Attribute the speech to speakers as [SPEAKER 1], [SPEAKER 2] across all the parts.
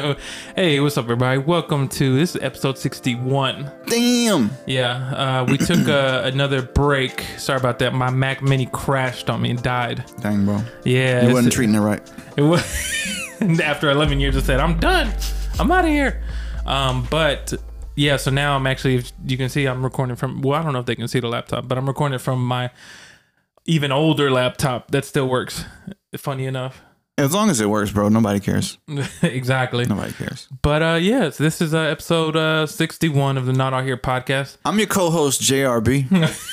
[SPEAKER 1] Hey, what's up, everybody? Welcome to this is episode 61.
[SPEAKER 2] Damn.
[SPEAKER 1] Yeah, we took another break. Sorry about that. My Mac Mini crashed on me and died.
[SPEAKER 2] Dang, bro.
[SPEAKER 1] Yeah,
[SPEAKER 2] You wasn't treating it right.
[SPEAKER 1] It was after 11 years. I said, "I'm done. I'm out of here." But yeah, so now I'm actually. If you can see, I'm recording from. Well, I don't know if they can see the laptop, but I'm recording from my even older laptop that still works. Funny enough.
[SPEAKER 2] As long as it works, bro, nobody cares.
[SPEAKER 1] Exactly.
[SPEAKER 2] Nobody cares.
[SPEAKER 1] But yes, this is episode 61 of the Not Out Here podcast.
[SPEAKER 2] I'm your co-host, JRB.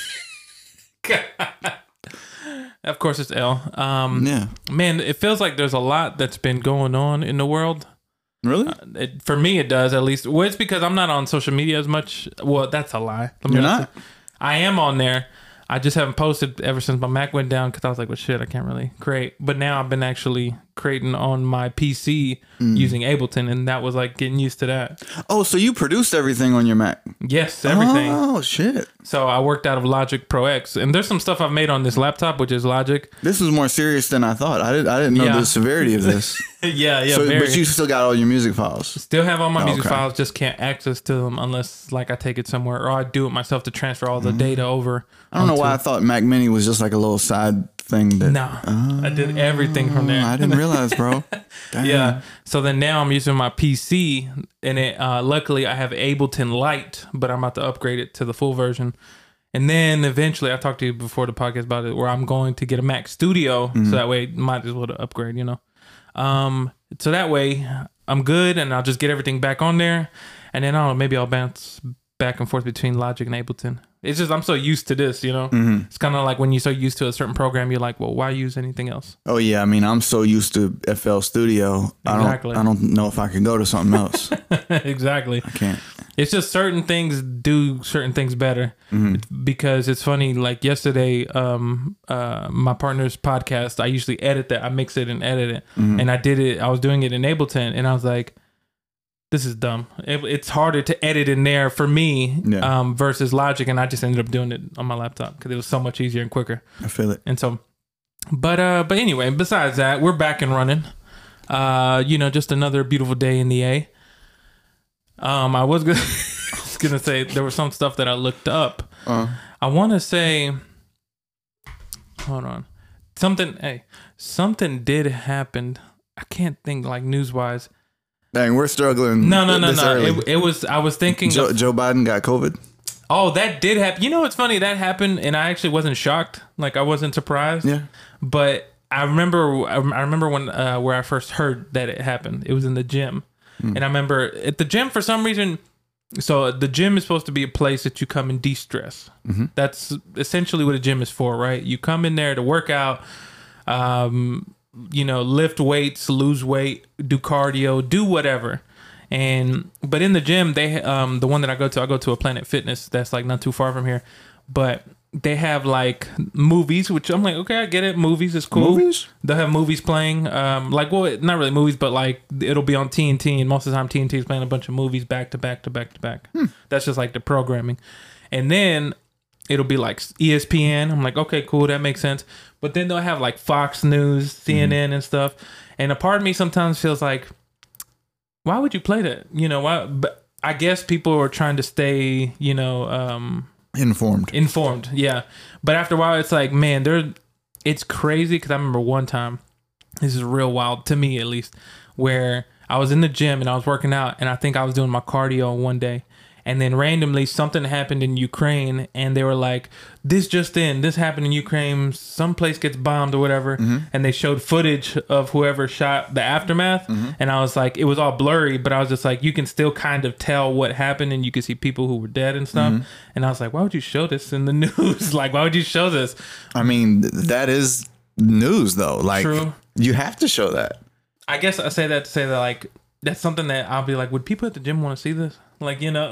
[SPEAKER 1] Of course, it's L.
[SPEAKER 2] Yeah.
[SPEAKER 1] Man, it feels like there's a lot that's been going on in the world.
[SPEAKER 2] Really?
[SPEAKER 1] For me, it does, at least. Well, it's because I'm not on social media as much. Well, that's a lie.
[SPEAKER 2] You're not?
[SPEAKER 1] I am on there. I just haven't posted ever since my Mac went down because I was like, well, shit, I can't really create. But now I've been actually creating on my PC using Ableton, and that was like getting used to that.
[SPEAKER 2] Oh, so you produced everything on your Mac?
[SPEAKER 1] Yes, everything.
[SPEAKER 2] Oh, shit.
[SPEAKER 1] So I worked out of Logic Pro X, and there's some stuff I've made on this laptop, which is Logic.
[SPEAKER 2] This was more serious than I thought. I didn't know the severity of this.
[SPEAKER 1] Yeah.
[SPEAKER 2] So, but you still got all your music files?
[SPEAKER 1] Still have all my music files, just can't access to them unless like I take it somewhere or I do it myself to transfer all the data over.
[SPEAKER 2] I don't know why I thought Mac Mini was just like a little side thing.
[SPEAKER 1] I did everything from there.
[SPEAKER 2] I didn't realize, bro. Damn.
[SPEAKER 1] Yeah. So then now I'm using my PC, and it luckily I have Ableton Lite, but I'm about to upgrade it to the full version. And then eventually, I talked to you before the podcast about it, where I'm going to get a Mac Studio, so that way might as well upgrade, you know. So that way I'm good, and I'll just get everything back on there, and then maybe I'll bounce back and forth between Logic and Ableton. It's just I'm so used to this, you know. It's kind of like when you're so used to a certain program, you're like, well, why use anything else?
[SPEAKER 2] Oh yeah, I mean, I'm so used to FL Studio.
[SPEAKER 1] Exactly.
[SPEAKER 2] I don't know if I can go to something else.
[SPEAKER 1] Exactly.
[SPEAKER 2] I can't.
[SPEAKER 1] It's just certain things do certain things better. Because it's funny. Like yesterday, my partner's podcast, I usually edit that. I mix it and edit it, and I did it. I was doing it in Ableton, and I was like, this is dumb. It's harder to edit in there for me versus Logic, and I just ended up doing it on my laptop because it was so much easier and quicker.
[SPEAKER 2] I feel it.
[SPEAKER 1] And so, but anyway, besides that, we're back and running. Just another beautiful day in the A. I was gonna say there was some stuff that I looked up. I want to say, hold on, something did happen. I can't think like news wise.
[SPEAKER 2] Dang, we're struggling.
[SPEAKER 1] No. It was. I was thinking
[SPEAKER 2] Joe Biden got COVID.
[SPEAKER 1] Oh, that did happen. You know, it's funny that happened, and I actually wasn't shocked. Like I wasn't surprised. Yeah. But I remember when where I first heard that it happened. It was in the gym, and I remember at the gym for some reason. So the gym is supposed to be a place that you come and de-stress. That's essentially what a gym is for, right? You come in there to work out. Lift weights, lose weight, do cardio, do whatever. But in the gym, they the one that I go to a Planet Fitness that's like not too far from here. But they have like movies, which I'm like, okay, I get it. Movies is cool.
[SPEAKER 2] Movies?
[SPEAKER 1] They'll have movies playing. Not really movies, but like it'll be on TNT, and most of the time TNT is playing a bunch of movies back to back to back to back. That's just like the programming. And then it'll be like ESPN. I'm like, okay, cool, that makes sense. But then they'll have like Fox News, CNN, and stuff. And a part of me sometimes feels like, why would you play that? You know, why? But I guess people are trying to stay, Informed, yeah. But after a while, it's like, man, it's crazy because I remember one time, this is real wild to me at least, where I was in the gym and I was working out, and I think I was doing my cardio one day. And then randomly something happened in Ukraine, and they were like, this happened in Ukraine, some place gets bombed or whatever. And they showed footage of whoever shot the aftermath. And I was like, it was all blurry, but I was just like, you can still kind of tell what happened, and you can see people who were dead and stuff. And I was like, why would you show this in the news? Like, why would you show this?
[SPEAKER 2] I mean, that is news though. Like, true. You have to show that.
[SPEAKER 1] I guess I say that to say that, like, that's something that I'll be like, would people at the gym want to see this? Like,
[SPEAKER 2] yeah,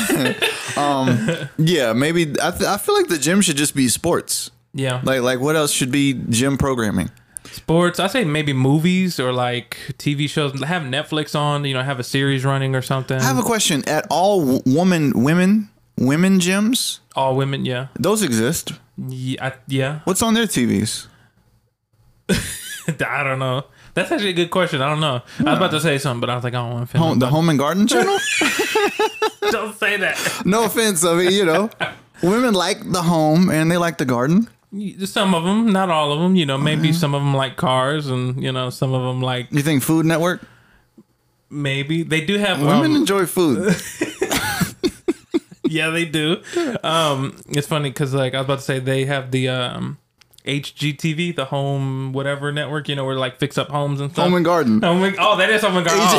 [SPEAKER 2] maybe. I feel like the gym should just be sports.
[SPEAKER 1] Yeah.
[SPEAKER 2] Like what else should be gym programming?
[SPEAKER 1] Sports. I say maybe movies or like TV shows. Have Netflix on. Have a series running or something.
[SPEAKER 2] I have a question. At all women gyms?
[SPEAKER 1] All women, yeah.
[SPEAKER 2] Those exist.
[SPEAKER 1] Yeah.
[SPEAKER 2] What's on their TVs?
[SPEAKER 1] I don't know. That's actually a good question. I don't know. I was about to say something, but I was like, I don't want to offend
[SPEAKER 2] the Home and Garden channel?
[SPEAKER 1] Don't say that.
[SPEAKER 2] No offense. I mean, women like the home and they like the garden.
[SPEAKER 1] Some of them, not all of them. Maybe some of them like cars, and some of them like.
[SPEAKER 2] You think Food Network?
[SPEAKER 1] Maybe they do have.
[SPEAKER 2] Women enjoy food.
[SPEAKER 1] Yeah, they do. It's funny because like I was about to say they have the HGTV, the home whatever network, where like fix up homes and stuff.
[SPEAKER 2] Home and Garden.
[SPEAKER 1] Oh, that is Home and Garden.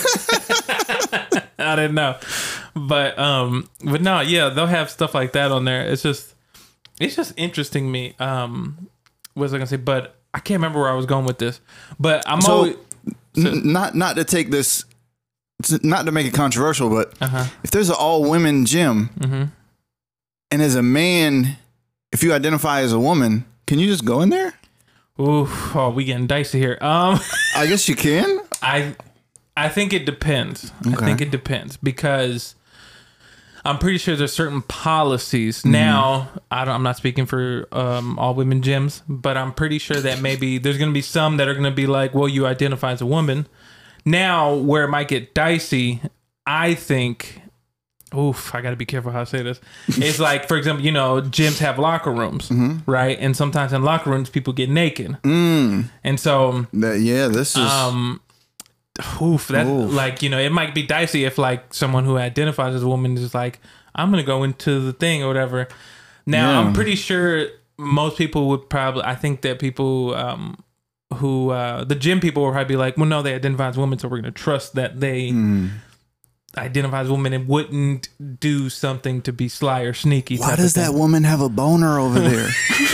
[SPEAKER 1] I didn't know, but no, yeah, they'll have stuff like that on there. It's just interesting to me. What was I gonna say? But I can't remember where I was going with this. But I'm always
[SPEAKER 2] not to take this, not to make it controversial, but if there's an all women gym, and as a man, if you identify as a woman, can you just go in there?
[SPEAKER 1] Ooh, we getting dicey here.
[SPEAKER 2] I guess you can.
[SPEAKER 1] I think it depends.
[SPEAKER 2] Okay.
[SPEAKER 1] I think it depends because I'm pretty sure there's certain policies. Now, I'm not speaking for all women gyms, but I'm pretty sure that maybe there's going to be some that are going to be like, well, you identify as a woman. Now, where it might get dicey, I think, I got to be careful how I say this. It's like, for example, gyms have locker rooms, right? And sometimes in locker rooms, people get naked. And so...
[SPEAKER 2] this is...
[SPEAKER 1] like, it might be dicey if like someone who identifies as a woman is like, I'm gonna go into the thing or whatever. Now I'm pretty sure most people would probably, I think that people who the gym people will probably be like, well, no, they identify as women, so we're gonna trust that they identify as women and wouldn't do something to be sly or sneaky.
[SPEAKER 2] Why does that woman have a boner over there?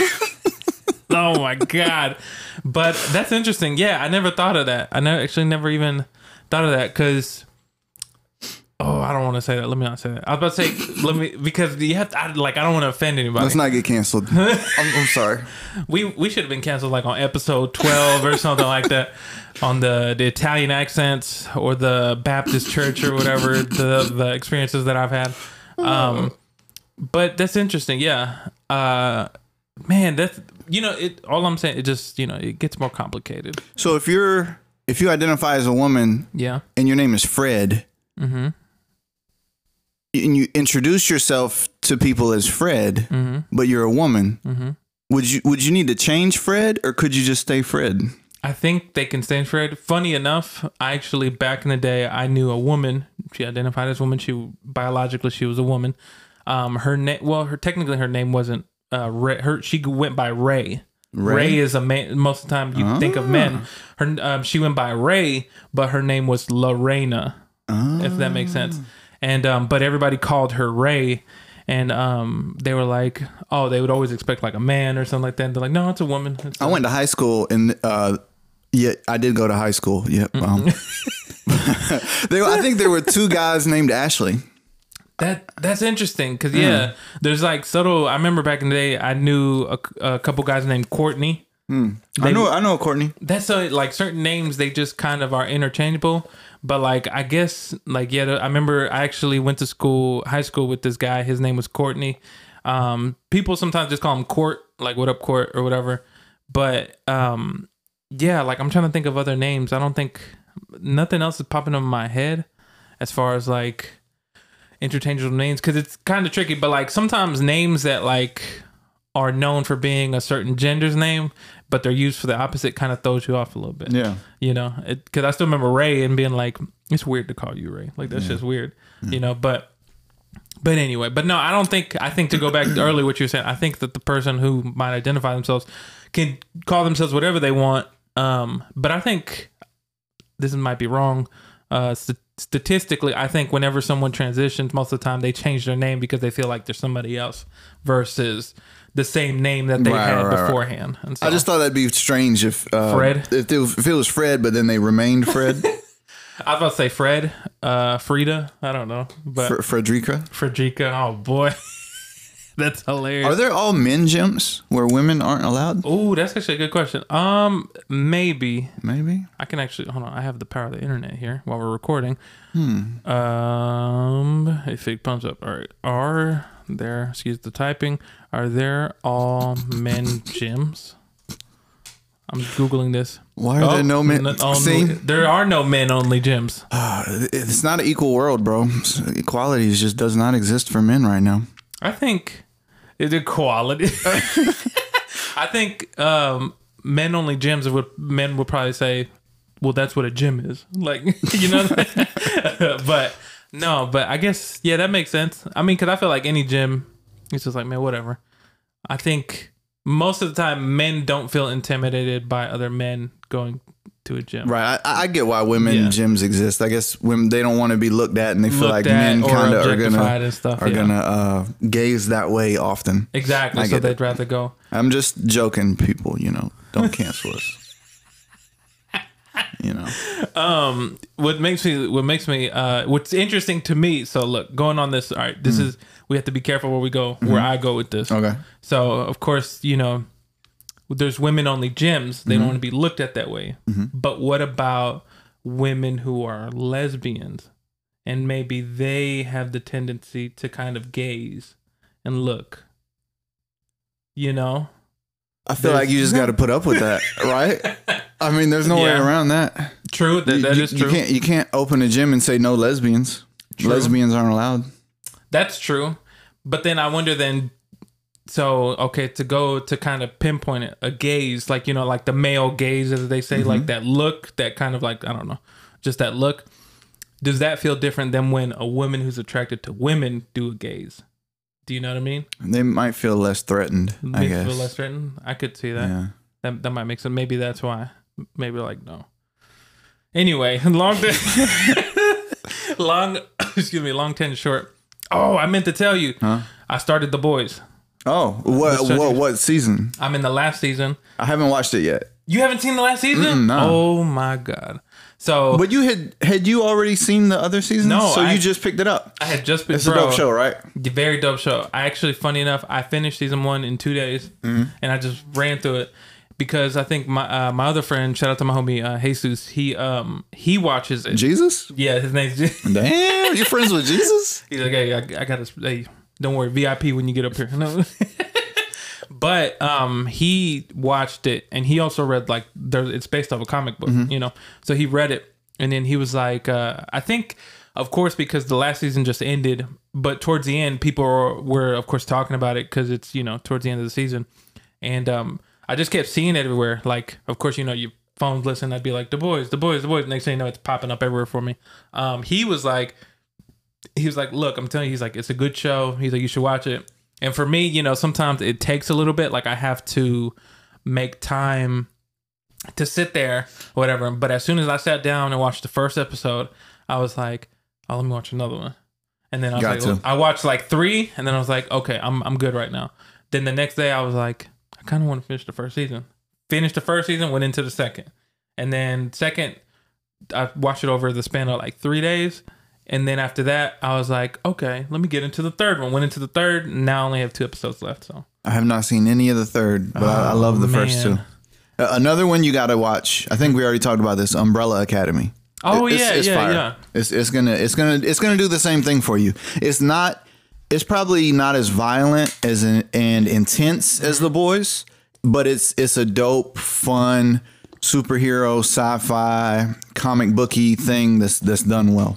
[SPEAKER 1] Oh my God. But that's interesting. Yeah, I never thought of that. I never even thought of that because I don't want to say that. Let me not say that. I was about to say because you have to, I don't want to offend anybody.
[SPEAKER 2] Let's not get canceled. I'm sorry.
[SPEAKER 1] We should have been canceled like on episode 12 or something like that on the Italian accents or the Baptist church or whatever, the experiences that I've had. But that's interesting. Yeah. Man, that's all I'm saying, it just it gets more complicated.
[SPEAKER 2] So if you identify as a woman, and your name is Fred, and you introduce yourself to people as Fred, but you're a woman, would you need to change Fred, or could you just stay Fred?
[SPEAKER 1] I think they can stay Fred. Funny enough, I actually back in the day I knew a woman. She identified as a woman. Biologically she was a woman. Technically her name wasn't. She went by Ray. Ray is a man. Most of the time you think of men. She went by Ray, but her name was Lorena, if that makes sense. And but everybody called her Ray, and they were like, oh, they would always expect like a man or something like that. And they're like, no, it's a woman.
[SPEAKER 2] I went to high school, and I did go to high school. Yep. I think there were two guys named Ashley.
[SPEAKER 1] That's interesting because there's like subtle. I remember back in the day, I knew a couple guys named Courtney.
[SPEAKER 2] I know Courtney.
[SPEAKER 1] That's like certain names, they just kind of are interchangeable. But like I guess like I remember I actually went to high school with this guy. His name was Courtney. People sometimes just call him Court, like what up Court or whatever. But like I'm trying to think of other names. I don't think nothing else is popping up in my head as far as like interchangeable names, because it's kind of tricky. But like sometimes names that like are known for being a certain gender's name, but they're used for the opposite, kind of throws you off a little bit. Yeah, because I still remember Ray and being like, it's weird to call you Ray, like that's just weird. But anyway, but no, I think to go back to earlier what you were saying, I think that the person who might identify themselves can call themselves whatever they want. But I think this might be wrong. Statistically, I think whenever someone transitions, most of the time they change their name because they feel like they're somebody else versus the same name that they had beforehand. And so,
[SPEAKER 2] I just thought that'd be strange if
[SPEAKER 1] Fred,
[SPEAKER 2] if it was Fred, but then they remained Fred.
[SPEAKER 1] I was about to say Fred, Frida. I don't know, but Frederica. Oh boy. That's hilarious.
[SPEAKER 2] Are there all men gyms where women aren't allowed?
[SPEAKER 1] Oh, that's actually a good question. Maybe.
[SPEAKER 2] I
[SPEAKER 1] can actually hold on. I have the power of the internet here while we're recording. If it comes up, all right. Are there all men gyms? I'm Googling this.
[SPEAKER 2] Why are there no men? See?
[SPEAKER 1] There are no men-only gyms.
[SPEAKER 2] It's not an equal world, bro. Equality just does not exist for men right now.
[SPEAKER 1] I think it's equality. I think men-only gyms, men would probably say, well, that's what a gym is. Like, you know? But I guess, yeah, that makes sense. I mean, because I feel like any gym, it's just like, man, whatever. I think most of the time men don't feel intimidated by other men going to a gym.
[SPEAKER 2] Right. I get why women gyms exist. I guess when they don't want to be looked at and they feel like men kind of are gonna gaze that way often.
[SPEAKER 1] Exactly. So they'd rather go.
[SPEAKER 2] I'm just joking, people, you know. Don't cancel us. You know.
[SPEAKER 1] What's interesting to me, so look, going on this, all right, this is, we have to be careful where we go, where I go with this.
[SPEAKER 2] Okay.
[SPEAKER 1] So of course, you know, there's women only gyms. They don't want to be looked at that way. But what about women who are lesbians and maybe they have the tendency to kind of gaze and look, you know?
[SPEAKER 2] I feel like you just got to put up with that, right? I mean, there's no way around that.
[SPEAKER 1] True. That is true.
[SPEAKER 2] You can't open a gym and say no lesbians. True. Lesbians aren't allowed.
[SPEAKER 1] That's true. But then I wonder so, okay, to go to kind of pinpoint it, a gaze, like, you know, like the male gaze, as they say, like that look, that kind of like, I don't know, just that look. Does that feel different than when a woman who's attracted to women do a gaze? Do you know what I mean? They
[SPEAKER 2] might feel less threatened, I guess.
[SPEAKER 1] Feel less threatened? I could see that. Yeah. That might make sense. Maybe that's why. Maybe like, no. Anyway, long 10 short. Oh, I meant to tell you. Huh? I started The Boys.
[SPEAKER 2] Oh, what season?
[SPEAKER 1] I'm in the last season.
[SPEAKER 2] I haven't watched it yet.
[SPEAKER 1] You haven't seen the last season?
[SPEAKER 2] No.
[SPEAKER 1] Oh my God. So,
[SPEAKER 2] but you had you already seen the other seasons?
[SPEAKER 1] No,
[SPEAKER 2] so you just picked it up.
[SPEAKER 1] I had just picked.
[SPEAKER 2] It's a dope show, right?
[SPEAKER 1] Very dope show. I actually, funny enough, I finished season 1 in 2 days, and I just ran through it because I think my other friend, shout out to my homie Jesus, he watches it.
[SPEAKER 2] Jesus?
[SPEAKER 1] Yeah, his name's Jesus.
[SPEAKER 2] Damn, you friends with Jesus?
[SPEAKER 1] He's like, hey, I got to. Hey, don't worry, VIP when you get up here. No. But he watched it, and he also read, like, it's based off a comic book, you know. So he read it, and then he was like, I think, of course, because the last season just ended, but towards the end, people were of course talking about it because it's, you know, towards the end of the season, and I just kept seeing it everywhere. Like, of course, you know, your phones listen. I'd be like, the boys. Next thing you know, it's popping up everywhere for me. He was like, look, I'm telling you, he's like, it's a good show. He's like, you should watch it. And for me, you know, sometimes it takes a little bit. Like, I have to make time to sit there, whatever. But as soon as I sat down and watched the first episode, I was like, oh, let me watch another one. And then I watched like 3, and then I was like, okay, I'm good right now. Then the next day I was like, I kind of want to finish the first season. Finished the first season, went into the second. And then second, I watched it over the span of like 3 days. And then after that, I was like, okay, let me get into the third one. Went into the third, and now I only have 2 episodes left. So
[SPEAKER 2] I have not seen any of the third, but I love the first 2. Another one you got to watch. I think we already talked about this. Umbrella Academy.
[SPEAKER 1] Oh, it's fire. Yeah.
[SPEAKER 2] It's gonna do the same thing for you. It's probably not as violent and intense as The Boys, but it's a dope, fun superhero sci-fi comic booky thing that's done well.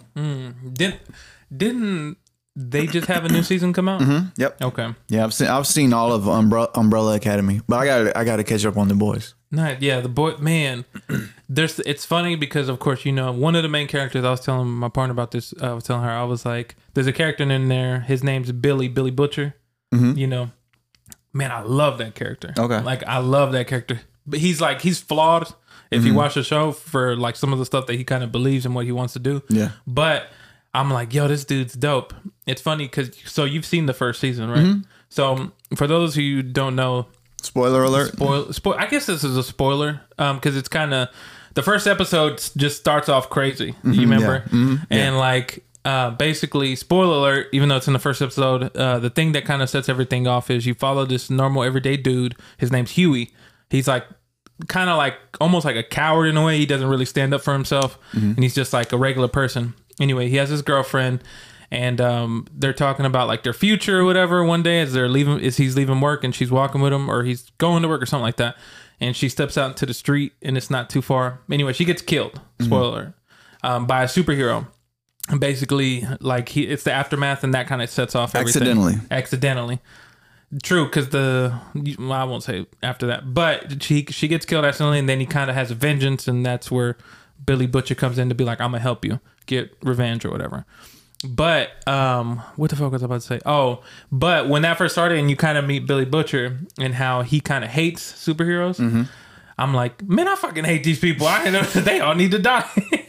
[SPEAKER 1] Didn't they just have a new season come out?
[SPEAKER 2] Yep.
[SPEAKER 1] Okay.
[SPEAKER 2] Yeah, I've seen all of Umbrella Academy, but I got to catch up on The Boys.
[SPEAKER 1] Nice. Yeah, The Boy, man. It's funny because, of course, you know, one of the main characters. I was telling my partner about this. I was telling her, I was like, there's a character in there. His name's Billy Butcher. You know, man, I love that character.
[SPEAKER 2] Okay.
[SPEAKER 1] Like, I love that character. But he's flawed if you watch the show for like some of the stuff that he kind of believes in what he wants to do.
[SPEAKER 2] Yeah.
[SPEAKER 1] But I'm like, yo, this dude's dope. It's funny because, so you've seen the first season, right? So for those who don't know,
[SPEAKER 2] spoiler alert.
[SPEAKER 1] I guess this is a spoiler because it's kind of, the first episode just starts off crazy. You remember? Yeah. And like, basically, spoiler alert, even though it's in the first episode, the thing that kind of sets everything off is you follow this normal everyday dude. His name's Huey. He's like kind of like almost like a coward in a way. He doesn't really stand up for himself, and he's just like a regular person. Anyway, he has his girlfriend, and they're talking about like their future or whatever. One day, as he's leaving work, and she's walking with him, or he's going to work or something like that. and she steps out into the street, and it's not too far. Anyway, she gets killed. Spoiler, by a superhero. And basically, like it's the aftermath, and that kind of sets off everything. Accidentally. True, because I won't say after that, but she gets killed accidentally, and then he kind of has a vengeance, and that's where Billy Butcher comes in to be like, I'm gonna help you get revenge or whatever. But what the fuck was I about to say? Oh, but when that first started, and you kind of meet Billy Butcher and how he kind of hates superheroes, I'm like, man, I fucking hate these people. I know they all need to die.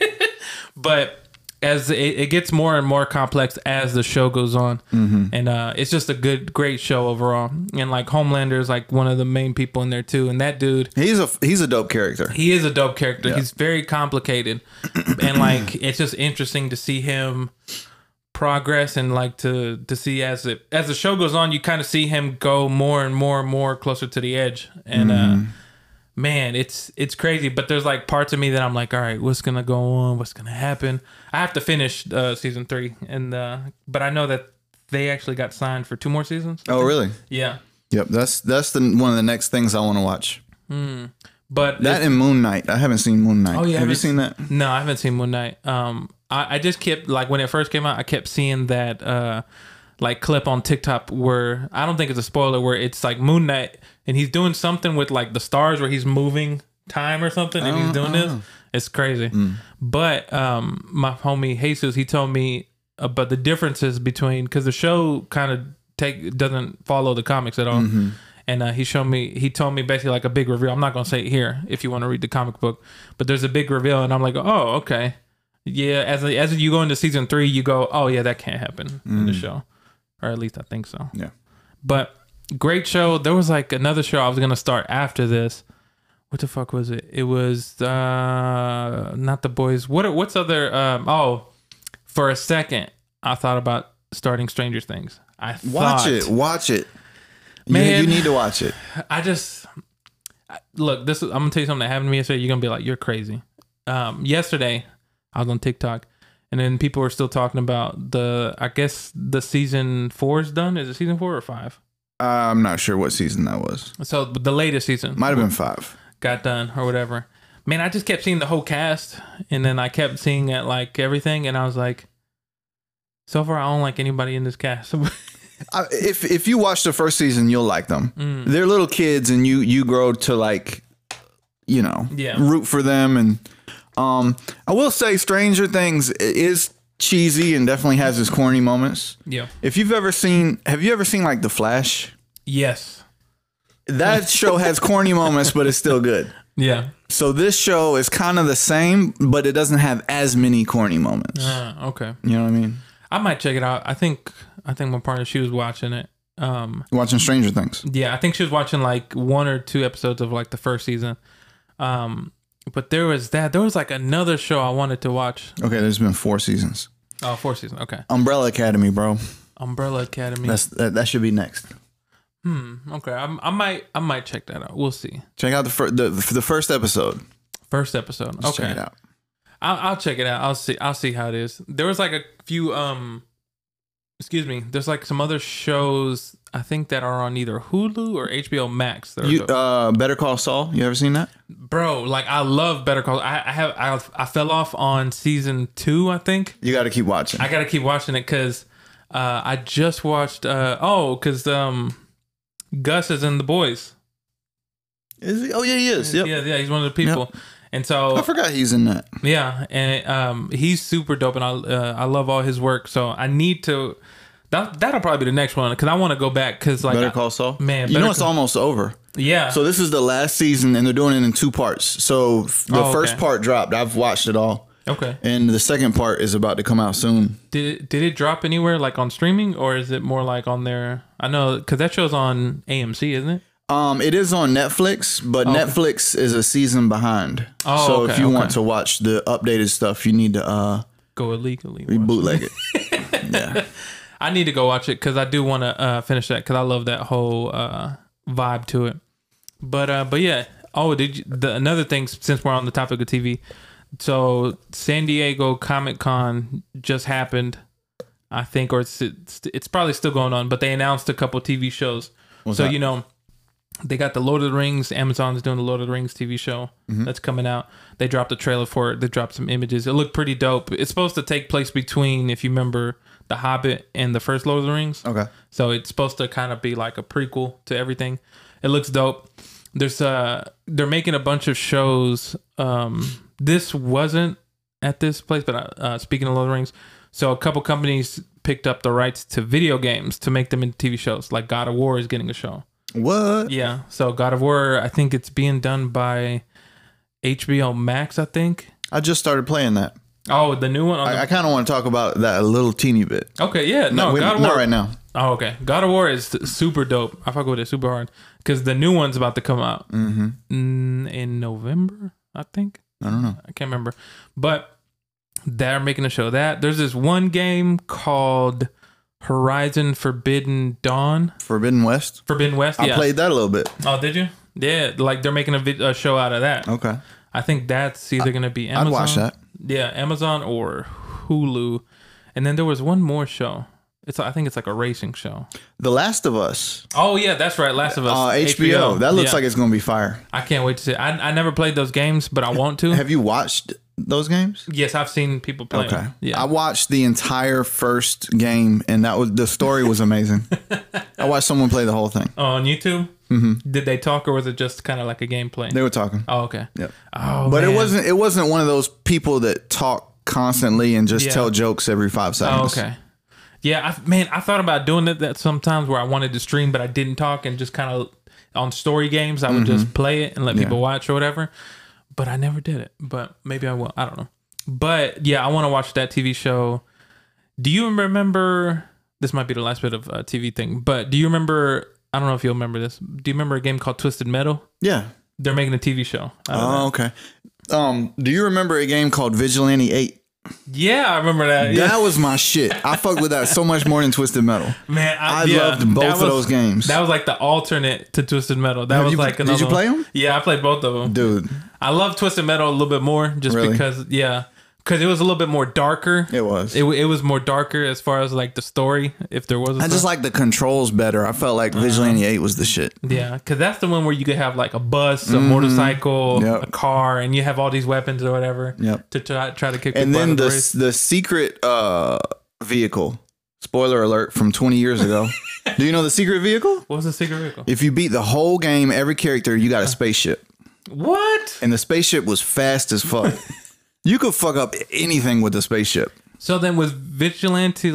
[SPEAKER 1] But as it gets more and more complex as the show goes on, and it's just a great show overall. And like Homelander is like one of the main people in there too. And that dude,
[SPEAKER 2] he's a dope character.
[SPEAKER 1] He is a dope character. Yeah. He's very complicated, and like it's just interesting to see him progress, and like to see as the show goes on, you kind of see him go more and more and more closer to the edge. And man, it's crazy. But there's like parts of me that I'm like, all right, what's gonna go on? What's gonna happen? I have to finish season 3, and but I know that they actually got signed for 2 more seasons.
[SPEAKER 2] Oh, really?
[SPEAKER 1] Yeah.
[SPEAKER 2] Yep. That's one of the next things I want to watch.
[SPEAKER 1] But
[SPEAKER 2] that and Moon Knight. I haven't seen Moon Knight. Oh yeah, have you seen that?
[SPEAKER 1] No, I haven't seen Moon Knight. I just kept, like, when it first came out, I kept seeing that like clip on TikTok where, I don't think it's a spoiler, where it's like Moon Knight and he's doing something with like the stars where he's moving time or something, and he's doing this. It's crazy. But my homie Jesus, he told me about the differences between, because the show kind of doesn't follow the comics at all. And he told me basically like a big reveal. I'm not gonna say it here if you want to read the comic book, but there's a big reveal, and I'm like, oh, okay, yeah. As you go into season 3, you go, oh yeah, that can't happen in the show, or at least I think so.
[SPEAKER 2] Yeah.
[SPEAKER 1] But great show. There was like another show I was gonna start after this. What the fuck was it? It was not The Boys. What's other? For a second, I thought about starting Stranger Things.
[SPEAKER 2] Watch it. Man, you need to watch it.
[SPEAKER 1] Look. I'm gonna tell you something that happened to me yesterday. You're gonna be like, you're crazy. Yesterday, I was on TikTok, and then people were still talking about I guess the season 4 is done. Is it season 4 or 5?
[SPEAKER 2] I'm not sure what season that was.
[SPEAKER 1] So the latest season
[SPEAKER 2] might have been 5.
[SPEAKER 1] Got done or whatever. Man, I just kept seeing the whole cast, and then I kept seeing it like everything, and I was like, so far I don't like anybody in this cast.
[SPEAKER 2] If you watch the first season, you'll like them. They're little kids, and you grow to like, root for them. And I will say, Stranger Things is cheesy and definitely has its corny moments.
[SPEAKER 1] Yeah.
[SPEAKER 2] Have you ever seen like The Flash?
[SPEAKER 1] Yes.
[SPEAKER 2] That show has corny moments, but it's still good.
[SPEAKER 1] Yeah.
[SPEAKER 2] So this show is kind of the same, but it doesn't have as many corny moments.
[SPEAKER 1] Okay.
[SPEAKER 2] You know what I mean?
[SPEAKER 1] I might check it out. I think my partner, she was watching it.
[SPEAKER 2] Watching Stranger Things.
[SPEAKER 1] Yeah, I think she was watching like 1 or 2 episodes of like the first season. But there was like another show I wanted to watch.
[SPEAKER 2] Okay, there's been 4 seasons.
[SPEAKER 1] Oh, 4 seasons. Okay.
[SPEAKER 2] Umbrella Academy, bro.
[SPEAKER 1] Umbrella Academy.
[SPEAKER 2] That should be next.
[SPEAKER 1] Okay. I might check that out. We'll see.
[SPEAKER 2] Check out the first episode.
[SPEAKER 1] First episode.
[SPEAKER 2] Just check it out.
[SPEAKER 1] I'll check it out. I'll see how it is. There was like a few there's like some other shows I think that are on either Hulu or HBO Max.
[SPEAKER 2] Better Call Saul. You ever seen that?
[SPEAKER 1] Bro, like I love Better Call. I fell off on season 2, I think.
[SPEAKER 2] You got to keep watching.
[SPEAKER 1] I got to keep watching it because I just watched Gus is in The Boys.
[SPEAKER 2] Is he? Oh yeah, he is. Yep.
[SPEAKER 1] Yeah, he's one of the people. Yep. And so
[SPEAKER 2] I forgot he's in that.
[SPEAKER 1] Yeah, and he's super dope, and I love all his work. So I need to. That'll probably be the next one because I want to go back because like
[SPEAKER 2] Better Call Saul.
[SPEAKER 1] Man,
[SPEAKER 2] it's almost over.
[SPEAKER 1] Yeah.
[SPEAKER 2] So this is the last season, and they're doing it in 2 parts. So the first part dropped. I've watched it all.
[SPEAKER 1] Okay.
[SPEAKER 2] And the second part is about to come out soon.
[SPEAKER 1] Did it drop anywhere like on streaming, or is it more like on there? I know because that show's on AMC, isn't it?
[SPEAKER 2] It is on Netflix, but Netflix is a season behind. So if you want to watch the updated stuff, you need to
[SPEAKER 1] go illegally.
[SPEAKER 2] Bootleg it. Yeah.
[SPEAKER 1] I need to go watch it because I do want to finish that because I love that whole vibe to it. But yeah. Oh, another thing since we're on the topic of TV, so San Diego Comic-Con just happened, I think, or it's probably still going on. But they announced a couple TV shows. They got the Lord of the Rings. Amazon's doing the Lord of the Rings TV show that's coming out. They dropped a trailer for it. They dropped some images. It looked pretty dope. It's supposed to take place between, if you remember, The Hobbit and the first Lord of the Rings.
[SPEAKER 2] Okay.
[SPEAKER 1] So it's supposed to kind of be like a prequel to everything. It looks dope. There's they're making a bunch of shows. This wasn't at this place, but speaking of Lord of the Rings, so a couple companies picked up the rights to video games to make them into TV shows. Like God of War is getting a show.
[SPEAKER 2] What?
[SPEAKER 1] Yeah. So God of War, I think it's being done by HBO Max, I think.
[SPEAKER 2] I just started playing that.
[SPEAKER 1] Oh, the new one?
[SPEAKER 2] I kind of want to talk about that a little teeny bit.
[SPEAKER 1] Okay, yeah. No, God of War.
[SPEAKER 2] Not right now.
[SPEAKER 1] Oh, okay. God of War is super dope. I fuck with it super hard. Because the new one's about to come out in November, I think.
[SPEAKER 2] I don't know.
[SPEAKER 1] I can't remember. But they're making a show of that. There's this one game called Horizon Forbidden Dawn.
[SPEAKER 2] Forbidden West?
[SPEAKER 1] Forbidden West, yeah.
[SPEAKER 2] I played that a little bit.
[SPEAKER 1] Oh, did you? Yeah, like they're making a show out of that.
[SPEAKER 2] Okay.
[SPEAKER 1] I think that's either going to be Amazon.
[SPEAKER 2] I'd watch that.
[SPEAKER 1] Yeah, Amazon or Hulu. And then there was one more show. I think it's like a racing show.
[SPEAKER 2] The Last of Us.
[SPEAKER 1] Oh, yeah, that's right. Last of Us.
[SPEAKER 2] HBO. That looks like it's going to be fire.
[SPEAKER 1] I can't wait to see it. I never played those games, but I want to.
[SPEAKER 2] Have you watched those games?
[SPEAKER 1] Yes, I've seen people play.
[SPEAKER 2] Okay.
[SPEAKER 1] Yeah.
[SPEAKER 2] I watched the entire first game, and the story was amazing. I watched someone play the whole thing.
[SPEAKER 1] Oh, on YouTube? Mm-hmm. Did they talk, or was it just kind of like a gameplay?
[SPEAKER 2] They were talking.
[SPEAKER 1] Oh, okay.
[SPEAKER 2] Yep.
[SPEAKER 1] Oh,
[SPEAKER 2] but
[SPEAKER 1] man.
[SPEAKER 2] it wasn't one of those people that talk constantly and just tell jokes every 5 seconds.
[SPEAKER 1] Oh, okay. Yeah, I thought about doing that sometimes where I wanted to stream, but I didn't talk, and just kind of on story games, I would just play it and let people watch or whatever. But I never did it. But maybe I will. I don't know. But yeah, I want to watch that TV show. Do you remember? This might be the last bit of TV thing, but do you remember? I don't know if you'll remember this. Do you remember a game called Twisted Metal?
[SPEAKER 2] Yeah,
[SPEAKER 1] they're making a TV show.
[SPEAKER 2] Oh, okay. Do you remember a game called Vigilante 8?
[SPEAKER 1] Yeah, I remember that. Yeah.
[SPEAKER 2] That was my shit. I fucked with that so much more than Twisted Metal.
[SPEAKER 1] Man,
[SPEAKER 2] I loved both of those games.
[SPEAKER 1] That was like the alternate to Twisted Metal. That was like another.
[SPEAKER 2] Did you play them?
[SPEAKER 1] Yeah, I played both of them.
[SPEAKER 2] Dude.
[SPEAKER 1] I love Twisted Metal a little bit more just because it was a little bit more darker.
[SPEAKER 2] It was.
[SPEAKER 1] It was more darker as far as like the story, if there was.
[SPEAKER 2] I just like the controls better. I felt like Vigilante 8 was the shit.
[SPEAKER 1] Yeah, because that's the one where you could have like a bus, a motorcycle, a car, and you have all these weapons or whatever to try to kick.
[SPEAKER 2] And then the secret vehicle. Spoiler alert from 20 years ago. Do you know the secret vehicle?
[SPEAKER 1] What was the secret vehicle?
[SPEAKER 2] If you beat the whole game, every character, you got a spaceship.
[SPEAKER 1] What?
[SPEAKER 2] And the spaceship was fast as fuck. You could fuck up anything with the spaceship.
[SPEAKER 1] So then was Vigilante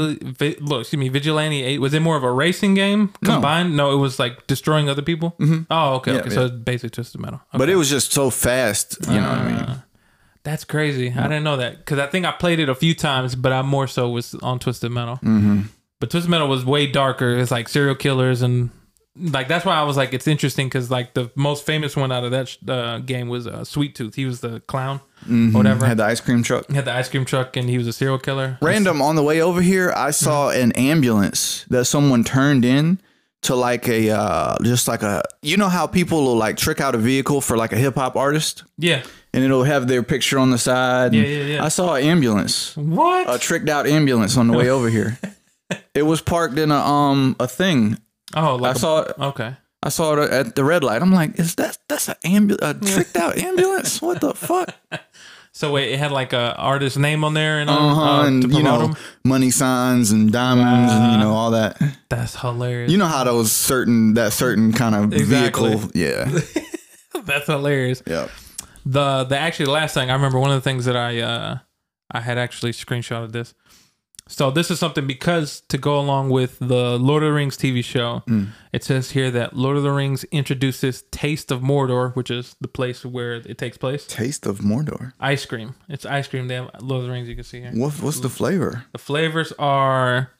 [SPEAKER 1] 8, was it more of a racing game combined? No, it was like destroying other people? Mm-hmm. Oh, okay. Yeah. So it's basically Twisted Metal. Okay.
[SPEAKER 2] But it was just so fast, you know what I mean?
[SPEAKER 1] That's crazy. I didn't know that. Because I think I played it a few times, but I more so was on Twisted Metal.
[SPEAKER 2] Mm-hmm.
[SPEAKER 1] But Twisted Metal was way darker. It's like serial killers and... Like that's why I was like, it's interesting because like the most famous one out of that game was Sweet Tooth. He was the clown, whatever.
[SPEAKER 2] Had the ice cream truck.
[SPEAKER 1] Had the ice cream truck, and he was a serial killer.
[SPEAKER 2] Random on the way over here, I saw an ambulance that someone turned in to like a just like a. You know how people will like trick out a vehicle for like a hip hop artist?
[SPEAKER 1] Yeah.
[SPEAKER 2] And it'll have their picture on the side.
[SPEAKER 1] Yeah.
[SPEAKER 2] I saw an ambulance.
[SPEAKER 1] What?
[SPEAKER 2] A tricked out ambulance on the way over here. It was parked in a thing.
[SPEAKER 1] Oh, like
[SPEAKER 2] I saw it.
[SPEAKER 1] Okay.
[SPEAKER 2] I saw it at the red light. I'm like, that's a tricked out ambulance? What the fuck?
[SPEAKER 1] So wait, it had like a artist name on there and
[SPEAKER 2] and
[SPEAKER 1] to promote them?
[SPEAKER 2] Money signs and diamonds and all that.
[SPEAKER 1] That's hilarious.
[SPEAKER 2] You know how those certain kind of vehicle, yeah.
[SPEAKER 1] That's hilarious.
[SPEAKER 2] Yeah.
[SPEAKER 1] The last thing I remember, one of the things that I had actually screenshotted this. So this is something because to go along with the Lord of the Rings TV show, it says here that Lord of the Rings introduces Taste of Mordor, which is the place where it takes place.
[SPEAKER 2] Taste of Mordor.
[SPEAKER 1] Ice cream. It's ice cream. They have Lord of the Rings. You can see here.
[SPEAKER 2] What's the flavor?
[SPEAKER 1] The flavors are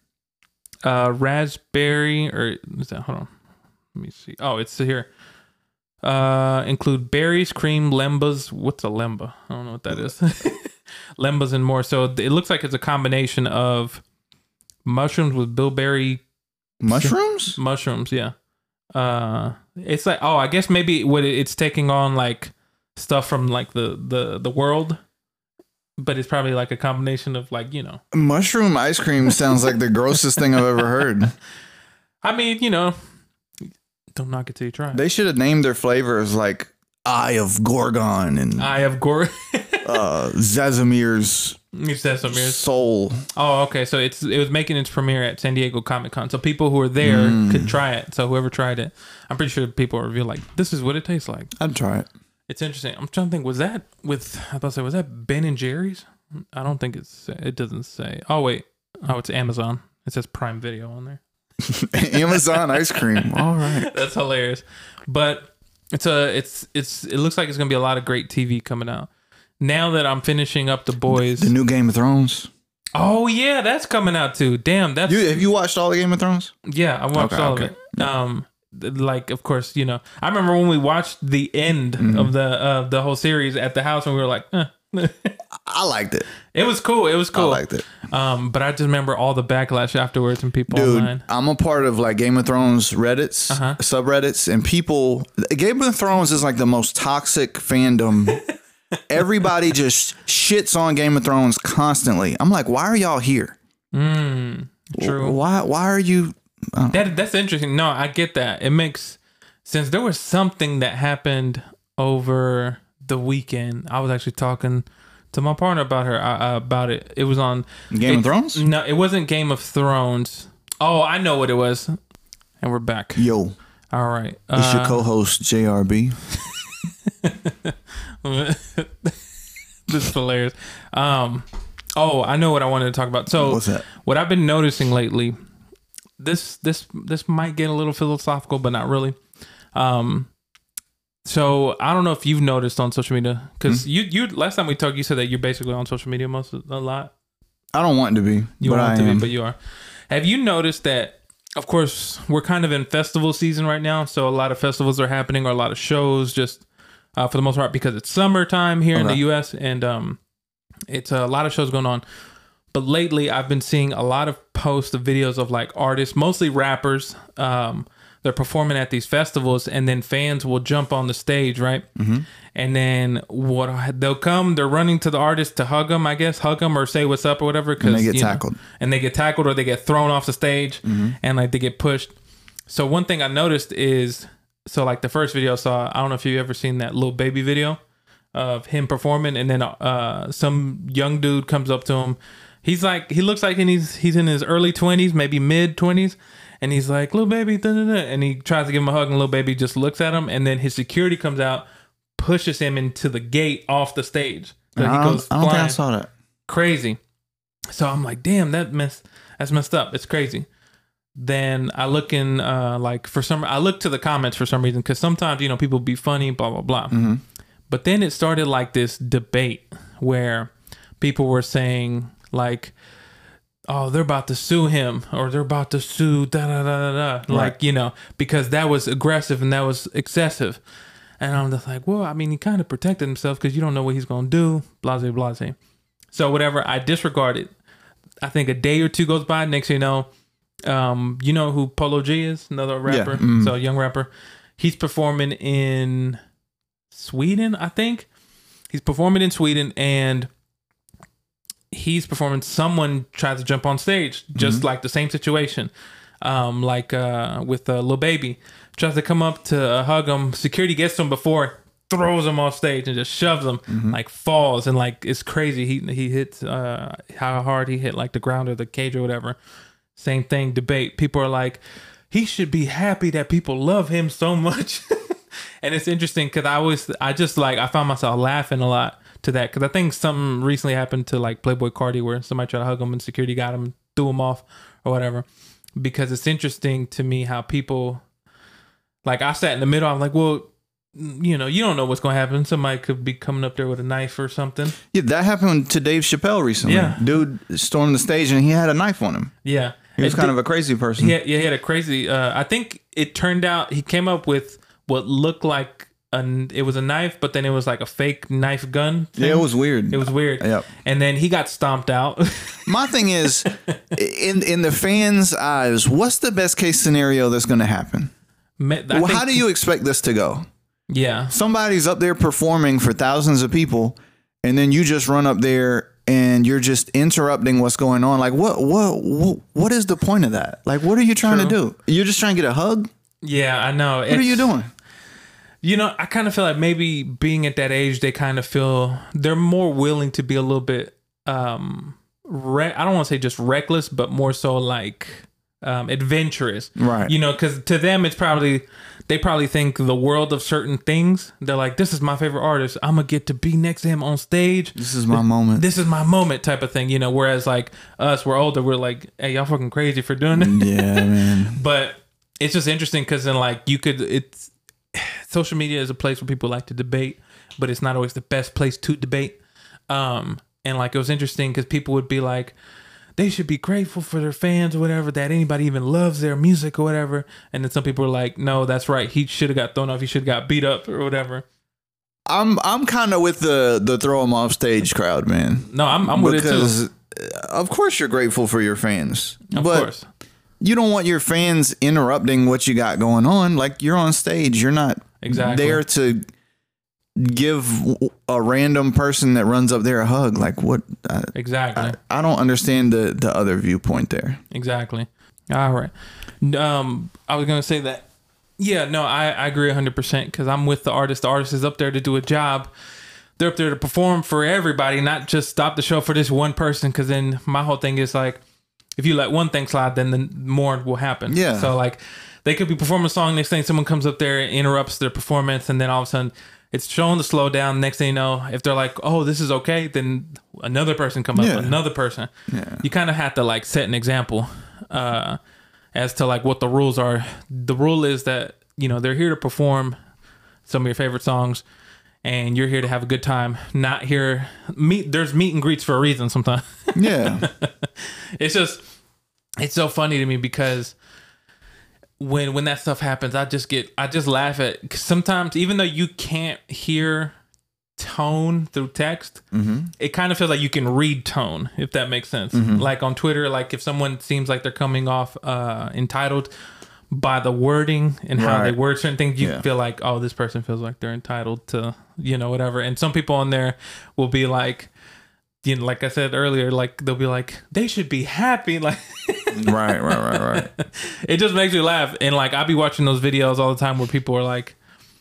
[SPEAKER 1] raspberry or is that? Hold on. Let me see. Oh, it's here. Include berries, cream, lembas. What's a lemba? I don't know what that is. Lembas and more. So it looks like it's a combination of mushrooms with bilberry.
[SPEAKER 2] Mushrooms?
[SPEAKER 1] Mushrooms, yeah. It's like, I guess maybe it's taking on like stuff from like the world, but it's probably like a combination of like,
[SPEAKER 2] Mushroom ice cream sounds like the grossest thing I've ever heard.
[SPEAKER 1] I mean, don't knock it till you try it.
[SPEAKER 2] They should have named their flavors like Eye of Gorgon and
[SPEAKER 1] Eye of Gorgon.
[SPEAKER 2] Zazimir's Soul.
[SPEAKER 1] Oh, okay. So it was making its premiere at San Diego Comic-Con. So people who were there could try it. So whoever tried it, I'm pretty sure people reveal like, this is what it tastes like.
[SPEAKER 2] I'd try it.
[SPEAKER 1] It's interesting. I'm trying to think. Was that Ben and Jerry's? I don't think it doesn't say. Oh, wait. Oh, it's Amazon. It says Prime Video on there.
[SPEAKER 2] Amazon ice cream. All right.
[SPEAKER 1] That's hilarious. But it looks like it's going to be a lot of great TV coming out. Now that I'm finishing up The Boys.
[SPEAKER 2] The new Game of Thrones.
[SPEAKER 1] Oh, yeah. That's coming out, too. Damn. Have
[SPEAKER 2] you watched all the Game of Thrones?
[SPEAKER 1] Yeah, I watched all of it. Like, of course, I remember when we watched the end of the whole series at the house and we were like,
[SPEAKER 2] I liked it.
[SPEAKER 1] It was cool. I
[SPEAKER 2] liked it.
[SPEAKER 1] But I just remember all the backlash afterwards and people online.
[SPEAKER 2] I'm a part of like Game of Thrones Reddits, subreddits, and people. Game of Thrones is like the most toxic fandom. Everybody just shits on Game of Thrones constantly. I'm like, why are y'all here?
[SPEAKER 1] True.
[SPEAKER 2] Why are you?
[SPEAKER 1] That's interesting. No, I get that. It makes sense. There was something that happened over the weekend. I was actually talking to my partner about it. It was on
[SPEAKER 2] Game of Thrones?
[SPEAKER 1] No, it wasn't Game of Thrones. Oh, I know what it was. And we're back.
[SPEAKER 2] Yo.
[SPEAKER 1] All right.
[SPEAKER 2] It's your co-host, JRB.
[SPEAKER 1] This is hilarious. Oh, I know what I wanted to talk about. So
[SPEAKER 2] what's that?
[SPEAKER 1] What I've been noticing lately, this might get a little philosophical, but not really. So I don't know if you've noticed on social media, because you last time we talked, you said that you're basically on social media a lot.
[SPEAKER 2] I don't want to be.
[SPEAKER 1] You want to be, but you are. Have you noticed that? Of course, we're kind of in festival season right now, so a lot of festivals are happening, or a lot of shows, just for the most part, because it's summertime here in the U.S. and it's a lot of shows going on. But lately, I've been seeing a lot of posts of videos of like artists, mostly rappers. They're performing at these festivals, and then fans will jump on the stage, right? Mm-hmm. And then they'll come, they're running to the artist to hug them, or say what's up or whatever.
[SPEAKER 2] And they get tackled.
[SPEAKER 1] And they get tackled, or they get thrown off the stage, and like they get pushed. So one thing I noticed is, so like the first video I saw, I don't know if you've ever seen that Lil Baby video of him performing, and then some young dude comes up to him. He looks like he's in his early 20s, maybe mid 20s. And he's like, Lil Baby, da, da, da. And he tries to give him a hug, and Lil Baby just looks at him. And then his security comes out, pushes him into the gate off the stage. So he goes
[SPEAKER 2] I don't think I saw that.
[SPEAKER 1] Crazy. So I'm like, damn, that's messed up. It's crazy. Then I look in, I look to the comments for some reason, because sometimes, people be funny, blah, blah, blah. Mm-hmm. But then it started like this debate where people were saying like, oh, they're about to sue him, or they're about to sue da da da da da. Right. Like, because that was aggressive and that was excessive. And I'm just like, well, I mean, he kind of protected himself because you don't know what he's going to do, blase, blase. So whatever, I disregard it. I think a day or two goes by, next thing you know who Polo G is? Another rapper. Yeah. Mm-hmm. So a young rapper. He's performing in Sweden, I think. He's performing in Sweden, and he's performing. Someone tries to jump on stage, just like the same situation, with Lil Baby. Tries to come up to hug him. Security gets to him before, throws him off stage and just shoves him, like falls, and like it's crazy. He hits how hard he hit like the ground or the cage or whatever. Same thing. Debate. People are like, he should be happy that people love him so much. And it's interesting because I found myself laughing a lot to that, because I think something recently happened to like Playboy Cardi where somebody tried to hug him and security got him, threw him off or whatever. Because it's interesting to me how people, like, I sat in the middle. I'm like, well, you don't know what's going to happen. Somebody could be coming up there with a knife or something. Yeah,
[SPEAKER 2] that happened to Dave Chappelle recently. Yeah. Dude stormed the stage and he had a knife on him.
[SPEAKER 1] Yeah.
[SPEAKER 2] He was kind of a crazy person.
[SPEAKER 1] Yeah, he had a crazy, I think it turned out he came up with what looked like it was a knife, but then it was like a fake knife gun thing.
[SPEAKER 2] Yeah, it was weird.
[SPEAKER 1] Yep. And then he got stomped out.
[SPEAKER 2] My thing is, in the fans' eyes, what's the best case scenario that's going to happen? How do you expect this to go?
[SPEAKER 1] Yeah.
[SPEAKER 2] Somebody's up there performing for thousands of people, and then you just run up there and you're just interrupting what's going on. Like, what is the point of that? Like, what are you trying to do? You're just trying to get a hug?
[SPEAKER 1] Yeah, I know.
[SPEAKER 2] What are you doing?
[SPEAKER 1] You know, I kind of feel like maybe being at that age, they kind of feel they're more willing to be a little bit, I don't want to say just reckless, but more so like adventurous.
[SPEAKER 2] Right.
[SPEAKER 1] You know, because to them, they probably think the world of certain things. They're like, this is my favorite artist. I'm going to get to be next to him on stage.
[SPEAKER 2] This is my moment.
[SPEAKER 1] This is my moment type of thing, you know, whereas like us, we're older. We're like, hey, y'all fucking crazy for doing it.
[SPEAKER 2] Yeah, man.
[SPEAKER 1] But it's just interesting because then like social media is a place where people like to debate, but it's not always the best place to debate. And like, it was interesting because people would be like, they should be grateful for their fans or whatever, that anybody even loves their music or whatever. And then some people were like, no, that's right. He should have got thrown off. He should have got beat up or whatever.
[SPEAKER 2] I'm kind of with the throw him off stage crowd, man.
[SPEAKER 1] No, I'm with it too.
[SPEAKER 2] Of course you're grateful for your fans.
[SPEAKER 1] Of course.
[SPEAKER 2] You don't want your fans interrupting what you got going on. Like, you're on stage. You're not there to give a random person that runs up there a hug. Like, what?
[SPEAKER 1] Exactly.
[SPEAKER 2] I don't understand the other viewpoint there.
[SPEAKER 1] Exactly. All right. I was going to say that. Yeah, no, I agree 100% because I'm with the artist. The artist is up there to do a job. They're up there to perform for everybody, not just stop the show for this one person. Because then my whole thing is like, if you let one thing slide, then more will happen.
[SPEAKER 2] Yeah.
[SPEAKER 1] So like, they could be performing a song. Next thing, someone comes up there and interrupts their performance, and then all of a sudden, it's showing to slow down. Next thing you know, if they're like, "Oh, this is okay," then another person comes up, another person. Yeah. You kind of have to like set an example as to like what the rules are. The rule is that, you know, they're here to perform some of your favorite songs, and you're here to have a good time. Not here. There's meet and greets for a reason sometimes.
[SPEAKER 2] Yeah.
[SPEAKER 1] It's so funny to me because when that stuff happens, I just laugh at, 'cause sometimes even though you can't hear tone through text, it kind of feels like you can read tone, if that makes sense. Like on Twitter, like if someone seems like they're coming off entitled by the wording and how they word certain things, you feel like, oh, this person feels like they're entitled to, you know, whatever. And some people on there will be like, you know, like I said earlier, like they'll be like, they should be happy. Like,
[SPEAKER 2] right.
[SPEAKER 1] It just makes me laugh. And like, I'll be watching those videos all the time where people are like,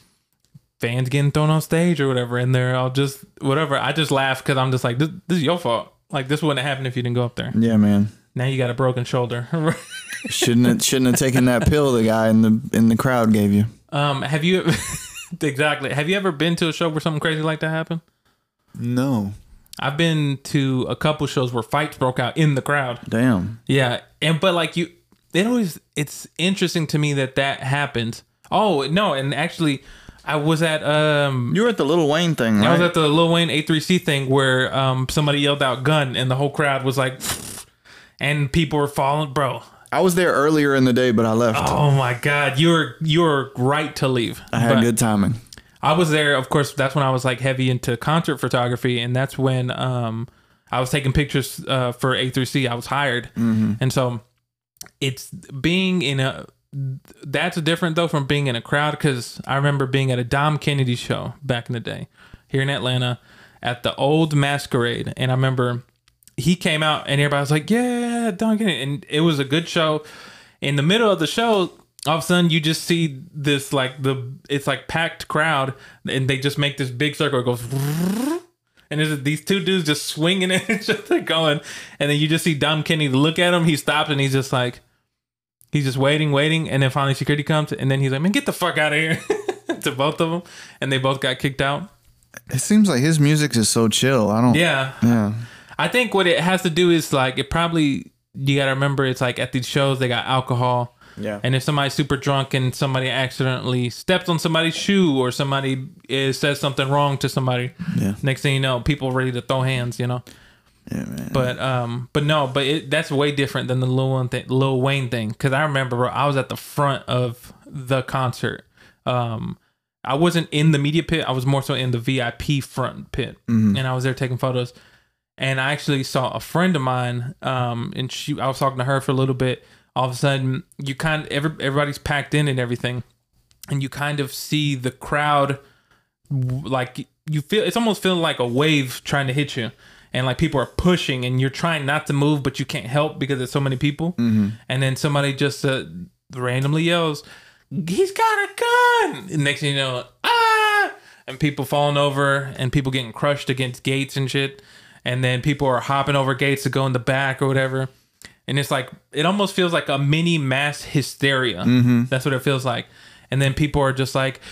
[SPEAKER 1] fans getting thrown on stage or whatever. And they're all just, whatever. I just laugh because I'm just like, this is your fault. Like, this wouldn't have happened if you didn't go up there.
[SPEAKER 2] Yeah, man.
[SPEAKER 1] Now you got a broken shoulder.
[SPEAKER 2] shouldn't have taken that pill the guy in the crowd gave you.
[SPEAKER 1] Have you exactly? Have you ever been to a show where something crazy like that happened?
[SPEAKER 2] No.
[SPEAKER 1] I've been to a couple shows where fights broke out in the crowd.
[SPEAKER 2] Damn.
[SPEAKER 1] Yeah, but like it's interesting to me that happens. Oh no, and actually, I was at
[SPEAKER 2] you were at the Lil Wayne thing, right?
[SPEAKER 1] I was at the Lil Wayne A3C thing where somebody yelled out "gun" and the whole crowd was like, and people were falling, bro.
[SPEAKER 2] I was there earlier in the day, but I left.
[SPEAKER 1] Oh my god, you were right to leave.
[SPEAKER 2] I had good timing.
[SPEAKER 1] I was there, of course. That's when I was like heavy into concert photography, and that's when I was taking pictures for A3C. I was hired, and so it's being in that's different though from being in a crowd, because I remember being at a Dom Kennedy show back in the day here in Atlanta at the old Masquerade, and I remember he came out and everybody was like, "Yeah, Dom Kennedy," and it was a good show. In the middle of the show, all of a sudden you just see this it's like packed crowd, and they just make this big circle. It goes, and there's these two dudes just swinging at each other going, and then you just see Dom Kennedy look at him. He stops and he's just like, he's just waiting, and then finally security comes, and then he's like, "Man, get the fuck out of here!" to both of them, and they both got kicked out.
[SPEAKER 2] It seems like his music is so chill.
[SPEAKER 1] Yeah. I think what it has to do is like, you got to remember, it's like at these shows they got alcohol.
[SPEAKER 2] Yeah.
[SPEAKER 1] And if somebody's super drunk and somebody accidentally steps on somebody's shoe, or somebody says something wrong to somebody, next thing you know, people are ready to throw hands, you know?
[SPEAKER 2] Yeah, man.
[SPEAKER 1] But that's way different than the Lil Wayne thing. Cause I remember I was at the front of the concert. I wasn't in the media pit. I was more so in the VIP front pit, and I was there taking photos. And I actually saw a friend of mine, and I was talking to her for a little bit. All of a sudden, you everybody's packed in and everything, and you kind of see the crowd, like it's almost feeling like a wave trying to hit you, and like people are pushing, and you're trying not to move, but you can't help because there's so many people. And then somebody just randomly yells, he's got a gun. And next thing you know, ah, and people falling over and people getting crushed against gates and shit. And then people are hopping over gates to go in the back or whatever. And it's like, it almost feels like a mini mass hysteria. That's what it feels like. And then people are just like,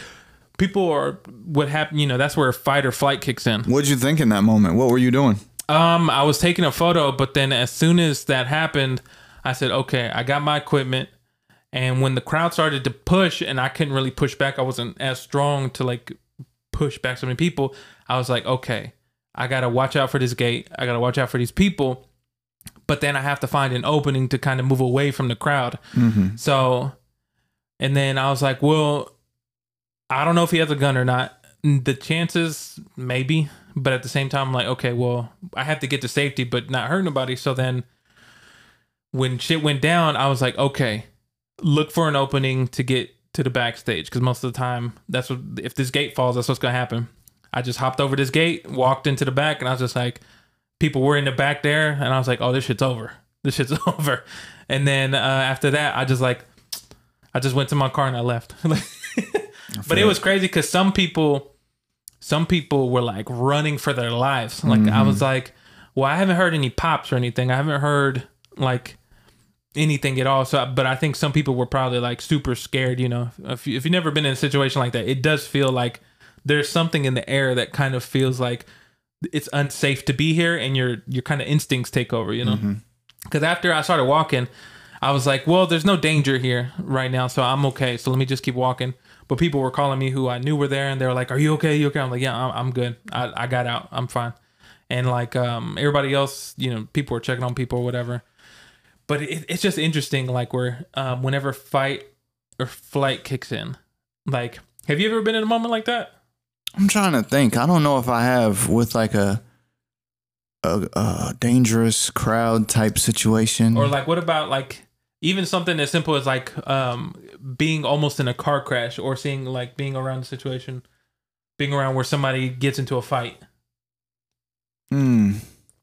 [SPEAKER 1] what happened, you know, that's where fight or flight kicks in.
[SPEAKER 2] What'd you think in that moment? What were you doing?
[SPEAKER 1] I was taking a photo, but then as soon as that happened, I said, okay, I got my equipment. And when the crowd started to push and I couldn't really push back, I wasn't as strong to like push back so many people. I was like, okay, I got to watch out for this gate. I got to watch out for these people. But then I have to find an opening to kind of move away from the crowd. So, and then I was like, well, I don't know if he has a gun or not. The chances, maybe. But at the same time, I'm like, okay, well, I have to get to safety, but not hurt nobody. So then when shit went down, I was like, okay, look for an opening to get to the backstage. Because most of the time, that's what, if this gate falls, that's what's going to happen. I just hopped over this gate, walked into the back, and I was just like, people were in the back there. And I was like, oh, this shit's over. This shit's over. And then after that, I just went to my car and I left. But it was crazy because some people were like running for their lives. Like I was like, well, I haven't heard any pops or anything. I haven't heard like anything at all. So, but I think some people were probably like super scared. You know, if you've never been in a situation like that, it does feel like there's something in the air that kind of feels like it's unsafe to be here, and your kind of instincts take over. You know, because after I started walking, I was like, well, there's no danger here right now, so I'm okay. So let me just keep walking. But people were calling me who I knew were there, and they were like, are you okay? You okay? I'm like, yeah, I'm good. I got out. I'm fine. And like everybody else, you know, people were checking on people or whatever. But it's just interesting, like where whenever fight or flight kicks in. Like, have you ever been in a moment like that?
[SPEAKER 2] I'm trying to think. I don't know if I have with like a dangerous crowd type situation.
[SPEAKER 1] Or like, what about like even something as simple as like being almost in a car crash, or seeing like being around the situation, being around where somebody gets into a fight?
[SPEAKER 2] No,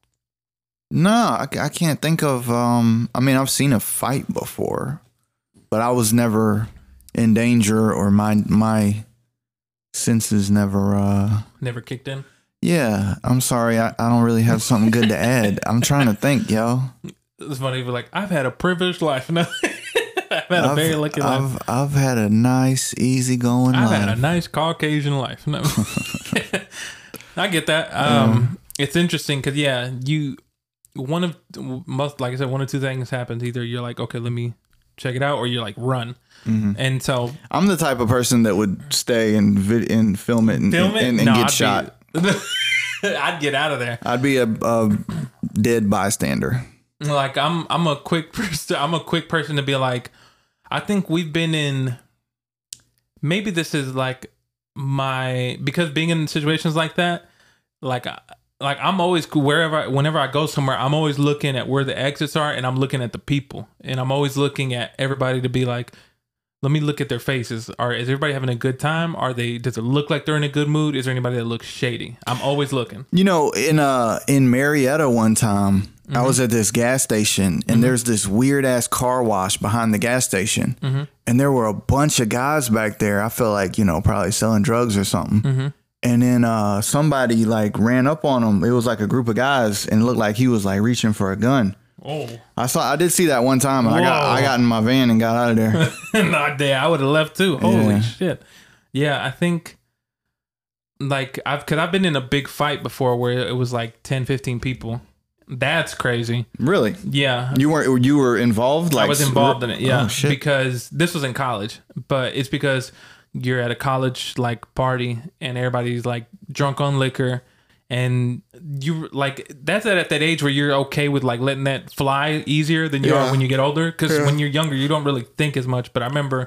[SPEAKER 2] I can't think of. I mean, I've seen a fight before, but I was never in danger, or my senses never
[SPEAKER 1] kicked in.
[SPEAKER 2] Yeah, I'm sorry. I don't really have something good to add. I'm trying to think, yo.
[SPEAKER 1] It's funny, but like, I've had a privileged life. No, I've had a very lucky life.
[SPEAKER 2] I've had a nice, easy-going life.
[SPEAKER 1] I've had a nice Caucasian life. No, I get that. It's interesting because one of like I said, one of two things happens. Either you're like, okay, let me check it out, or you're like, run. And so
[SPEAKER 2] I'm the type of person that would stay and film it and get shot.
[SPEAKER 1] I'd get out of there.
[SPEAKER 2] I'd be a dead bystander.
[SPEAKER 1] Like I'm a quick person. I'm a quick person to be like, I think we've been in. Maybe this is like because being in situations like that, like I'm always whenever I go somewhere, I'm always looking at where the exits are, and I'm looking at the people, and I'm always looking at everybody to be like, let me look at their faces. Is everybody having a good time? Does it look like they're in a good mood? Is there anybody that looks shady? I'm always looking.
[SPEAKER 2] You know, in Marietta one time, I was at this gas station, and there's this weird ass car wash behind the gas station, and there were a bunch of guys back there. I feel like, you know, probably selling drugs or something. And then somebody like ran up on him. It was like a group of guys, and it looked like he was like reaching for a gun.
[SPEAKER 1] Oh,
[SPEAKER 2] I did see that one time. And I got in my van and got out of there.
[SPEAKER 1] Not there. I would have left too. Holy shit. Yeah, I think like I've been in a big fight before where it was like 10, 15 people. That's crazy.
[SPEAKER 2] Really?
[SPEAKER 1] Yeah.
[SPEAKER 2] You were involved? Like,
[SPEAKER 1] I was involved in it. Yeah.
[SPEAKER 2] Oh, shit.
[SPEAKER 1] Because this was in college, but it's because you're at a college like party and everybody's like drunk on liquor, and you like that's at that age where you're okay with like letting that fly easier than you are when you get older. Because when you're younger, you don't really think as much. But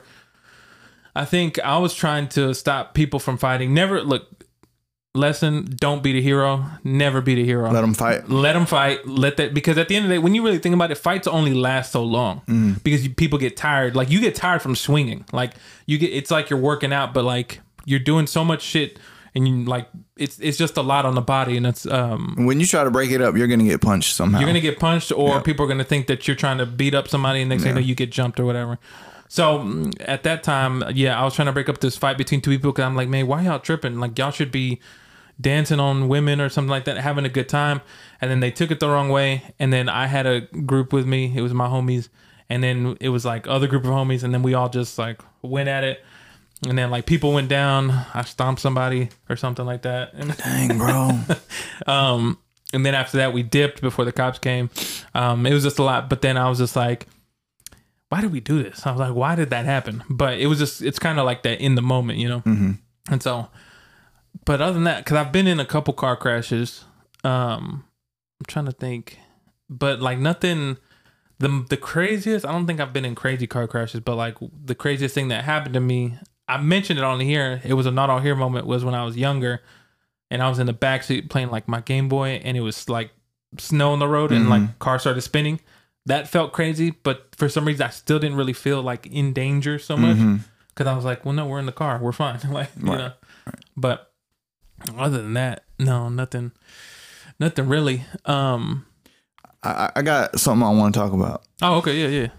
[SPEAKER 1] I think I was trying to stop people from fighting. Never lesson, don't be the hero. Never be the hero.
[SPEAKER 2] Let them fight.
[SPEAKER 1] Because at the end of the day, when you really think about it, fights only last so long because people get tired. Like you get tired from swinging. Like it's like you're working out, but like you're doing so much shit, and you like it's just a lot on the body, and it's
[SPEAKER 2] when you try to break it up, you're gonna get punched somehow.
[SPEAKER 1] You're gonna get punched, or people are gonna think that you're trying to beat up somebody, and next thing you know, you get jumped or whatever. So at that time, I was trying to break up this fight between two people because I'm like, man, why y'all tripping? Like, y'all should be dancing on women or something like that, having a good time. And then they took it the wrong way. And then I had a group with me. It was my homies. And then it was like other group of homies. And then we all just like went at it. And then like people went down. I stomped somebody or something like that. And
[SPEAKER 2] dang, bro.
[SPEAKER 1] And then after that, we dipped before the cops came. It was just a lot. But then I was just like, why did we do this? I was like, why did that happen? But it was just, it's kind of like that in the moment, you know?
[SPEAKER 2] Mm-hmm.
[SPEAKER 1] And so, but other than that, because I've been in a couple car crashes. I'm trying to think. But like nothing, the craziest, I don't think I've been in crazy car crashes, but like the craziest thing that happened to me, I mentioned it on here. It was a not all here moment, was when I was younger. And I was in the backseat playing like my Game Boy, and it was like snow on the road, and like car started spinning. That felt crazy, but for some reason I still didn't really feel like in danger so much because I was like, well, no, we're in the car, we're fine. Like, you know. Right. But other than that, no, nothing really.
[SPEAKER 2] I got something I want to talk about.
[SPEAKER 1] Oh, okay, yeah.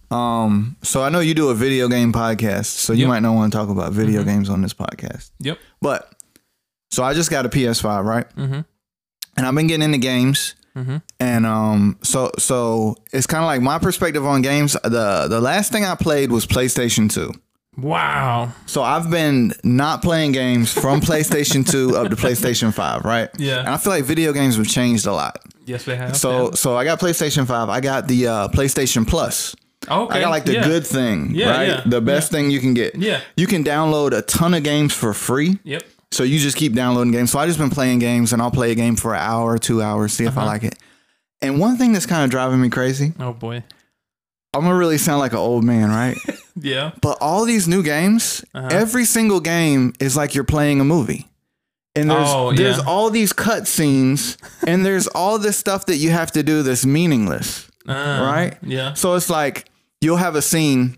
[SPEAKER 2] So I know you do a video game podcast, so you might not want to talk about video games on this podcast.
[SPEAKER 1] Yep.
[SPEAKER 2] But so I just got a PS5, right? Mm-hmm. And I've been getting into games. Mm-hmm. And so it's kind of like my perspective on games. The last thing I played was PlayStation 2.
[SPEAKER 1] Wow.
[SPEAKER 2] So I've been not playing games from PlayStation 2 up to PlayStation 5, right?
[SPEAKER 1] Yeah.
[SPEAKER 2] And I feel like video games have changed a lot.
[SPEAKER 1] Yes, they have.
[SPEAKER 2] So I got PlayStation 5. I got the PlayStation Plus.
[SPEAKER 1] Okay.
[SPEAKER 2] I got like the good thing, right? Yeah. The best thing you can get.
[SPEAKER 1] Yeah.
[SPEAKER 2] You can download a ton of games for free.
[SPEAKER 1] Yep.
[SPEAKER 2] So you just keep downloading games. So I just been playing games, and I'll play a game for an hour or 2 hours, see if I like it. And one thing that's kind of driving me crazy.
[SPEAKER 1] Oh boy.
[SPEAKER 2] I'm gonna really sound like an old man, right?
[SPEAKER 1] Yeah.
[SPEAKER 2] But all these new games, every single game is like you're playing a movie. And there's all these cutscenes, and there's all this stuff that you have to do that's meaningless. Right?
[SPEAKER 1] Yeah.
[SPEAKER 2] So it's like you'll have a scene.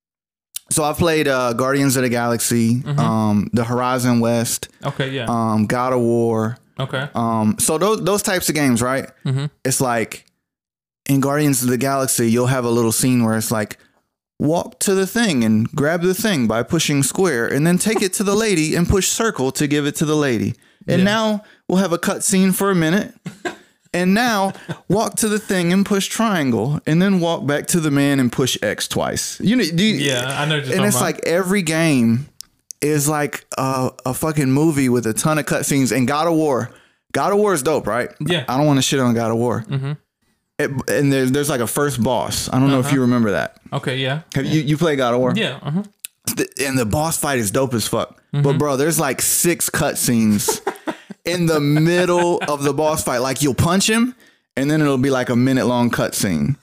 [SPEAKER 2] So I played Guardians of the Galaxy, the Horizon West.
[SPEAKER 1] Okay, yeah.
[SPEAKER 2] God of War.
[SPEAKER 1] Okay.
[SPEAKER 2] So those types of games, right? Mm-hmm. It's like in Guardians of the Galaxy, you'll have a little scene where it's like, walk to the thing and grab the thing by pushing square, and then take it to the lady and push circle to give it to the lady. And now we'll have a cut scene for a minute. And now walk to the thing and push triangle, and then walk back to the man and push X twice. You know,
[SPEAKER 1] I know what you're talking
[SPEAKER 2] and it's
[SPEAKER 1] about.
[SPEAKER 2] like every game is like a fucking movie with a ton of cutscenes. And God of War is dope, right?
[SPEAKER 1] Yeah.
[SPEAKER 2] I don't want to shit on God of War. Mm-hmm. And there's like a first boss. I don't know if you remember that.
[SPEAKER 1] Okay, yeah.
[SPEAKER 2] Have you play God of War?
[SPEAKER 1] Yeah.
[SPEAKER 2] And the boss fight is dope as fuck. But bro, there's like 6 cutscenes in the middle of the boss fight. Like you'll punch him, and then it'll be like a minute-long cutscene.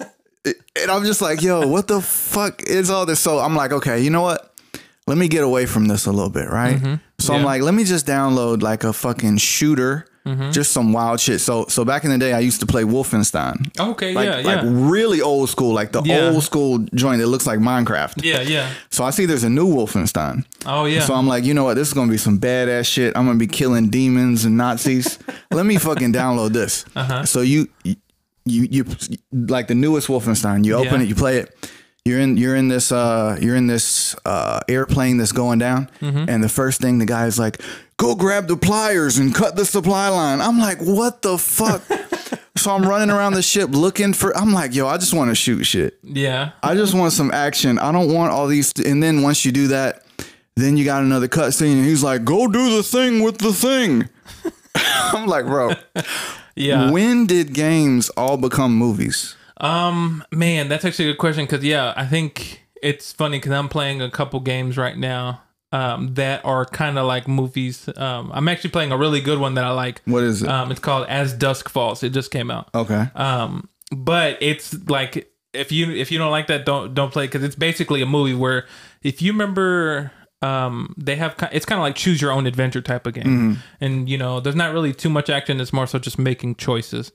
[SPEAKER 2] And I'm just like, yo, what the fuck is all this? So I'm like, okay, you know what? Let me get away from this a little bit, right? So I'm like, let me just download like a fucking shooter, just some wild shit. So back in the day, I used to play Wolfenstein.
[SPEAKER 1] Okay,
[SPEAKER 2] like really old school, like the old school joint that looks like Minecraft.
[SPEAKER 1] Yeah.
[SPEAKER 2] So I see there's a new Wolfenstein.
[SPEAKER 1] Oh yeah.
[SPEAKER 2] So I'm like, you know what? This is gonna be some badass shit. I'm gonna be killing demons and Nazis. Let me fucking download this. So you like the newest Wolfenstein. You open it, you play it. You're in this airplane that's going down, and the first thing the guy's like, go grab the pliers and cut the supply line. I'm like, what the fuck? So I'm running around the ship looking for, I'm like, yo, I just want to shoot shit.
[SPEAKER 1] Yeah.
[SPEAKER 2] I just want some action. I don't want all these. And then once you do that, then you got another cutscene, and he's like, go do the thing with the thing. I'm like, bro.
[SPEAKER 1] Yeah.
[SPEAKER 2] When did games all become movies?
[SPEAKER 1] Man, that's actually a good question. Cause I think it's funny cause I'm playing a couple games right now, that are kind of like movies. I'm actually playing a really good one that I like.
[SPEAKER 2] What is it?
[SPEAKER 1] It's called As Dusk Falls. It just came out.
[SPEAKER 2] Okay.
[SPEAKER 1] But it's like, if you don't like that, don't play it. Cause it's basically a movie where, if you remember, they have, it's kind of like choose your own adventure type of game. And there's not really too much action. It's more so just making choices.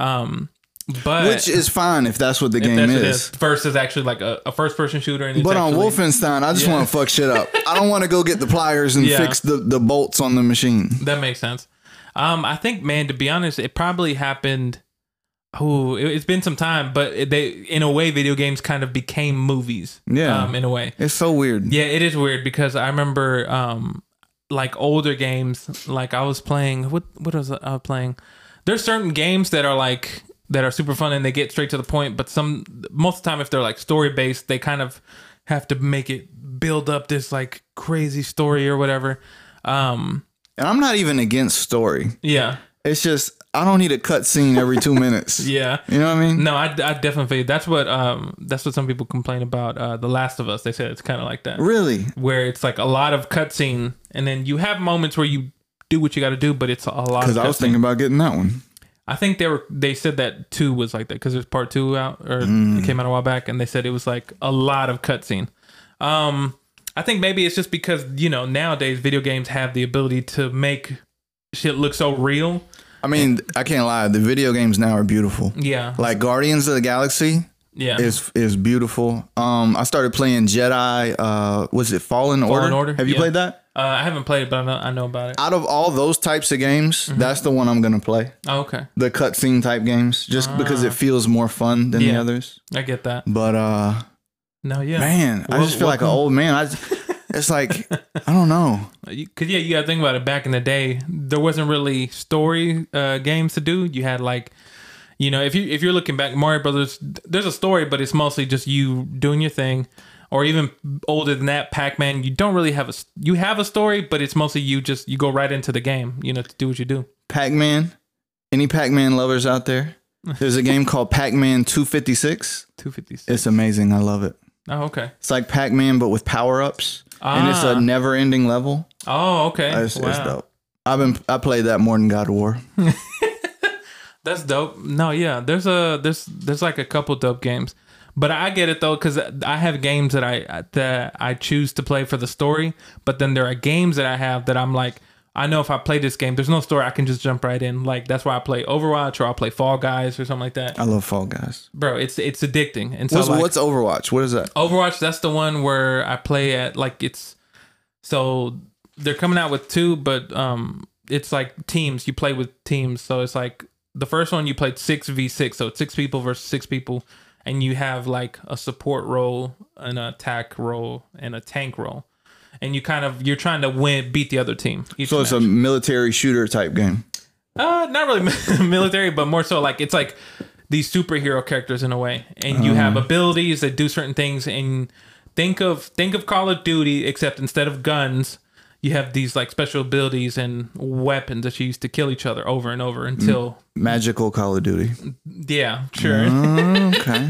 [SPEAKER 1] But
[SPEAKER 2] which is fine if that's what the game is.
[SPEAKER 1] Versus actually like a first person shooter. And
[SPEAKER 2] but on Wolfenstein, I just want to fuck shit up. I don't want to go get the pliers and fix the bolts on the machine.
[SPEAKER 1] That makes sense. I think, man, to be honest, it probably happened Oh, it's been some time, but in a way, video games kind of became movies.
[SPEAKER 2] Yeah.
[SPEAKER 1] In a way.
[SPEAKER 2] It's so weird.
[SPEAKER 1] Yeah, it is weird because I remember, like older games, like I was playing, what was I playing? There's certain games that are super fun and they get straight to the point, but most of the time, if they're like story based, they kind of have to make it build up this like crazy story or whatever.
[SPEAKER 2] And I'm not even against story.
[SPEAKER 1] Yeah.
[SPEAKER 2] It's just, I don't need a cutscene every 2 minutes.
[SPEAKER 1] Yeah.
[SPEAKER 2] You know what I mean?
[SPEAKER 1] No, I definitely, that's what some people complain about, The Last of Us. They said it's kind of like that.
[SPEAKER 2] Really?
[SPEAKER 1] Where it's like a lot of cutscene and then you have moments where you do what you got to do, but it's a lot of
[SPEAKER 2] Because I was thinking about getting that one.
[SPEAKER 1] I think they said that 2 was like that because there's part 2 out, or it came out a while back, and they said it was like a lot of cutscene. I think maybe it's just because, nowadays video games have the ability to make shit look so real.
[SPEAKER 2] I mean, I can't lie. The video games now are beautiful.
[SPEAKER 1] Yeah.
[SPEAKER 2] Like Guardians of the Galaxy.
[SPEAKER 1] Yeah.
[SPEAKER 2] Is beautiful. I started playing Jedi. Was it Fallen Order? Have you played that?
[SPEAKER 1] I haven't played it, but I know about it.
[SPEAKER 2] Out of all those types of games, that's the one I'm gonna play.
[SPEAKER 1] Oh, okay.
[SPEAKER 2] The cutscene type games, just because it feels more fun than the others.
[SPEAKER 1] I get that.
[SPEAKER 2] But
[SPEAKER 1] no, yeah,
[SPEAKER 2] man, I just feel like an old man. It's like, I don't know.
[SPEAKER 1] Cause you gotta think about it. Back in the day, there wasn't really story games to do. You had like, if you're looking back, Mario Brothers, there's a story, but it's mostly just you doing your thing. Or even older than that, Pac-Man, you don't really have you have a story, but it's mostly you go right into the game, to do what you do.
[SPEAKER 2] Pac-Man, any Pac-Man lovers out there? There's a game called Pac-Man 256.
[SPEAKER 1] 256.
[SPEAKER 2] It's amazing. I love it.
[SPEAKER 1] Oh, okay.
[SPEAKER 2] It's like Pac-Man, but with power-ups. And it's a never-ending level.
[SPEAKER 1] Oh, okay.
[SPEAKER 2] It's dope. I played that more than God of War.
[SPEAKER 1] That's dope. No, yeah. There's like a couple dope games. But I get it though, because I have games that I choose to play for the story. But then there are games that I have that I'm like, I know if I play this game, there's no story, I can just jump right in. Like that's why I play Overwatch, or I'll play Fall Guys or something like that.
[SPEAKER 2] I love Fall Guys,
[SPEAKER 1] bro. It's addicting. And so
[SPEAKER 2] what's Overwatch? What is that?
[SPEAKER 1] Overwatch. That's the one where I play at so they're coming out with 2, but it's like teams. You play with teams. So it's like the first one you played 6v6, so it's 6 people versus 6 people. And you have like a support role, an attack role, and a tank role. And you're trying to beat the other team.
[SPEAKER 2] So it's a military shooter type game.
[SPEAKER 1] Not really military, but more so like it's like these superhero characters in a way. And you have abilities that do certain things. And think of Call of Duty, except instead of guns, you have these like special abilities and weapons that you use to kill each other over and over until
[SPEAKER 2] magical Call of Duty.
[SPEAKER 1] Yeah, sure.
[SPEAKER 2] Okay.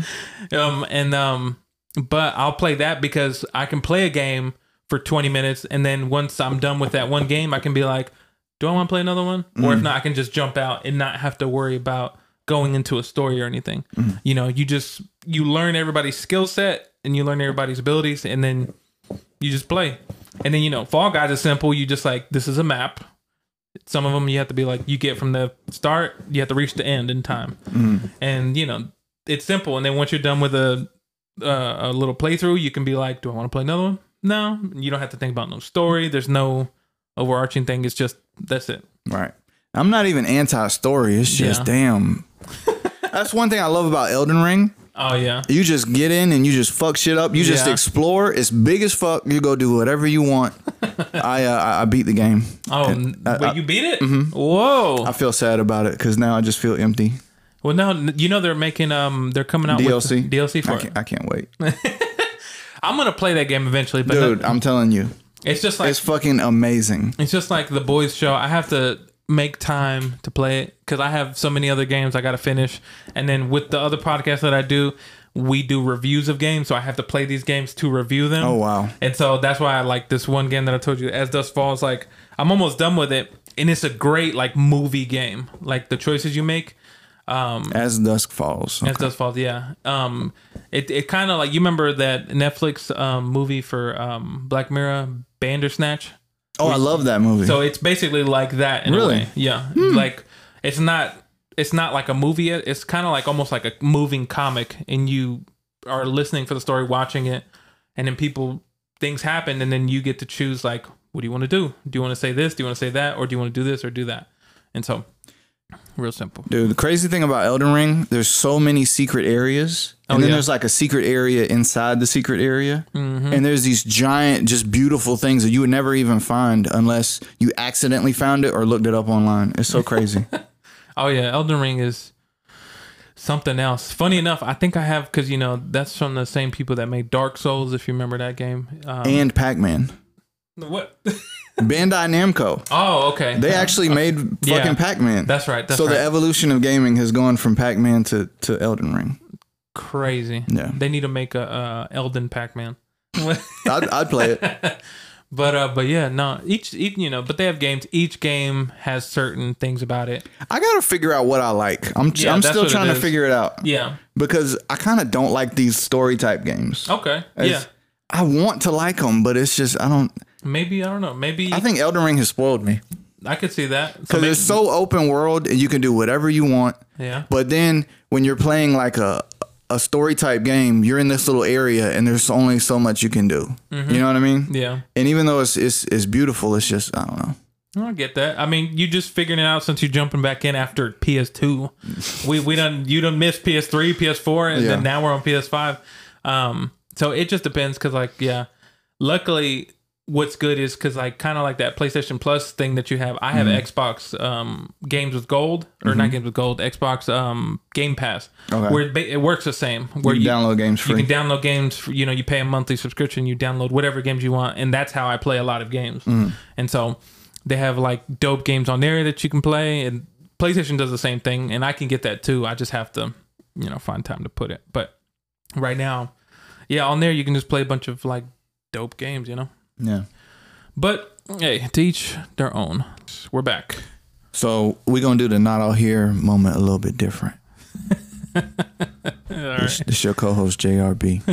[SPEAKER 1] But I'll play that because I can play a game for 20 minutes and then once I'm done with that one game, I can be like, do I want to play another one? Or if not, I can just jump out and not have to worry about going into a story or anything. You learn everybody's skill set and you learn everybody's abilities and then you just play. And then, Fall Guys is simple. You just like, this is a map. Some of them you have to be like, you get from the start, you have to reach the end in time. And, it's simple. And then once you're done with a little playthrough, you can be like, do I want to play another one? No, you don't have to think about no story. There's no overarching thing. It's just, that's it.
[SPEAKER 2] Right. I'm not even anti-story. It's just, damn. That's one thing I love about Elden Ring.
[SPEAKER 1] Oh, yeah.
[SPEAKER 2] You just get in and you just fuck shit up. You just explore. It's big as fuck. You go do whatever you want. I beat the game.
[SPEAKER 1] Oh, wait, you beat it? Mm-hmm. Whoa.
[SPEAKER 2] I feel sad about it because now I just feel empty.
[SPEAKER 1] Well, now, they're making, they're coming out
[SPEAKER 2] DLC?
[SPEAKER 1] with DLC for it.
[SPEAKER 2] I can't wait.
[SPEAKER 1] I'm going to play that game eventually. But
[SPEAKER 2] dude, I'm telling you.
[SPEAKER 1] It's just like.
[SPEAKER 2] It's fucking amazing.
[SPEAKER 1] It's just like the boys show. I have to make time to play it because I have so many other games I got to finish. And then with the other podcasts that I do, we do reviews of games. So I have to play these games to review them.
[SPEAKER 2] Oh, wow.
[SPEAKER 1] And so that's why I like this one game that I told you, As Dusk Falls. Like, I'm almost done with it. And it's a great, like, movie game. Like, the choices you make.
[SPEAKER 2] As Dusk Falls.
[SPEAKER 1] Okay. As Dusk Falls, yeah. It kind of like, you remember that Netflix movie for Black Mirror, Bandersnatch?
[SPEAKER 2] Oh, I love that movie.
[SPEAKER 1] So it's basically like that in a way. Yeah. Like it's not like a movie yet. It's kind of like almost like a moving comic and you are listening for the story, watching it, and then things happen and then you get to choose like, what do you want to do? Do you want to say this? Do you want to say that? Or do you want to do this or do that? And so Real simple.
[SPEAKER 2] Dude, the crazy thing about Elden Ring, there's so many secret areas. And then there's like a secret area inside the secret area. Mm-hmm. And there's these giant, just beautiful things that you would never even find unless you accidentally found it or looked it up online. It's so crazy.
[SPEAKER 1] Oh, yeah. Elden Ring is something else. Funny enough, I think I have, because, you know, that's from the same people that made Dark Souls, if you remember that game.
[SPEAKER 2] And Pac-Man.
[SPEAKER 1] What?
[SPEAKER 2] Bandai Namco.
[SPEAKER 1] Oh, okay.
[SPEAKER 2] They actually made fucking Pac-Man.
[SPEAKER 1] That's right.
[SPEAKER 2] So the evolution of gaming has gone from Pac-Man to Elden Ring.
[SPEAKER 1] Crazy.
[SPEAKER 2] Yeah.
[SPEAKER 1] They need to make a Elden Pac-Man.
[SPEAKER 2] I'd play it.
[SPEAKER 1] But yeah, no. Each you know, but they have games. Each game has certain things about it.
[SPEAKER 2] I gotta figure out what I like. I'm still trying to figure it out.
[SPEAKER 1] Yeah.
[SPEAKER 2] Because I kind of don't like these story type games.
[SPEAKER 1] Okay.
[SPEAKER 2] I want to like them, but it's just I don't.
[SPEAKER 1] Maybe I don't know. Maybe
[SPEAKER 2] I think Elden Ring has spoiled me.
[SPEAKER 1] I could see that
[SPEAKER 2] because it's so open world and you can do whatever you want.
[SPEAKER 1] Yeah.
[SPEAKER 2] But then when you're playing like a story type game, you're in this little area and there's only so much you can do. Mm-hmm. You know what I mean?
[SPEAKER 1] Yeah.
[SPEAKER 2] And even though it's beautiful, it's just I don't know.
[SPEAKER 1] I get that. I mean, you just figuring it out since you're jumping back in after PS2. You done missed PS3, PS4, and then now we're on PS5. So it just depends because luckily what's good is because like kind of like that PlayStation Plus thing that you have. I have Xbox games with gold or not games with gold. Xbox Game Pass, where it works the same. Where
[SPEAKER 2] you download games free.
[SPEAKER 1] You can download games. For, you know, you pay a monthly subscription. You download whatever games you want, and that's how I play a lot of games. And so they have like dope games on there that you can play, and PlayStation does the same thing, and I can get that too. I just have to, you know, find time to put it. But right now, on there you can just play a bunch of like dope games, you know.
[SPEAKER 2] Yeah.
[SPEAKER 1] But hey, to each their own. We're back.
[SPEAKER 2] So we're going to do the not all here moment a little bit different. This your co-host, JRB.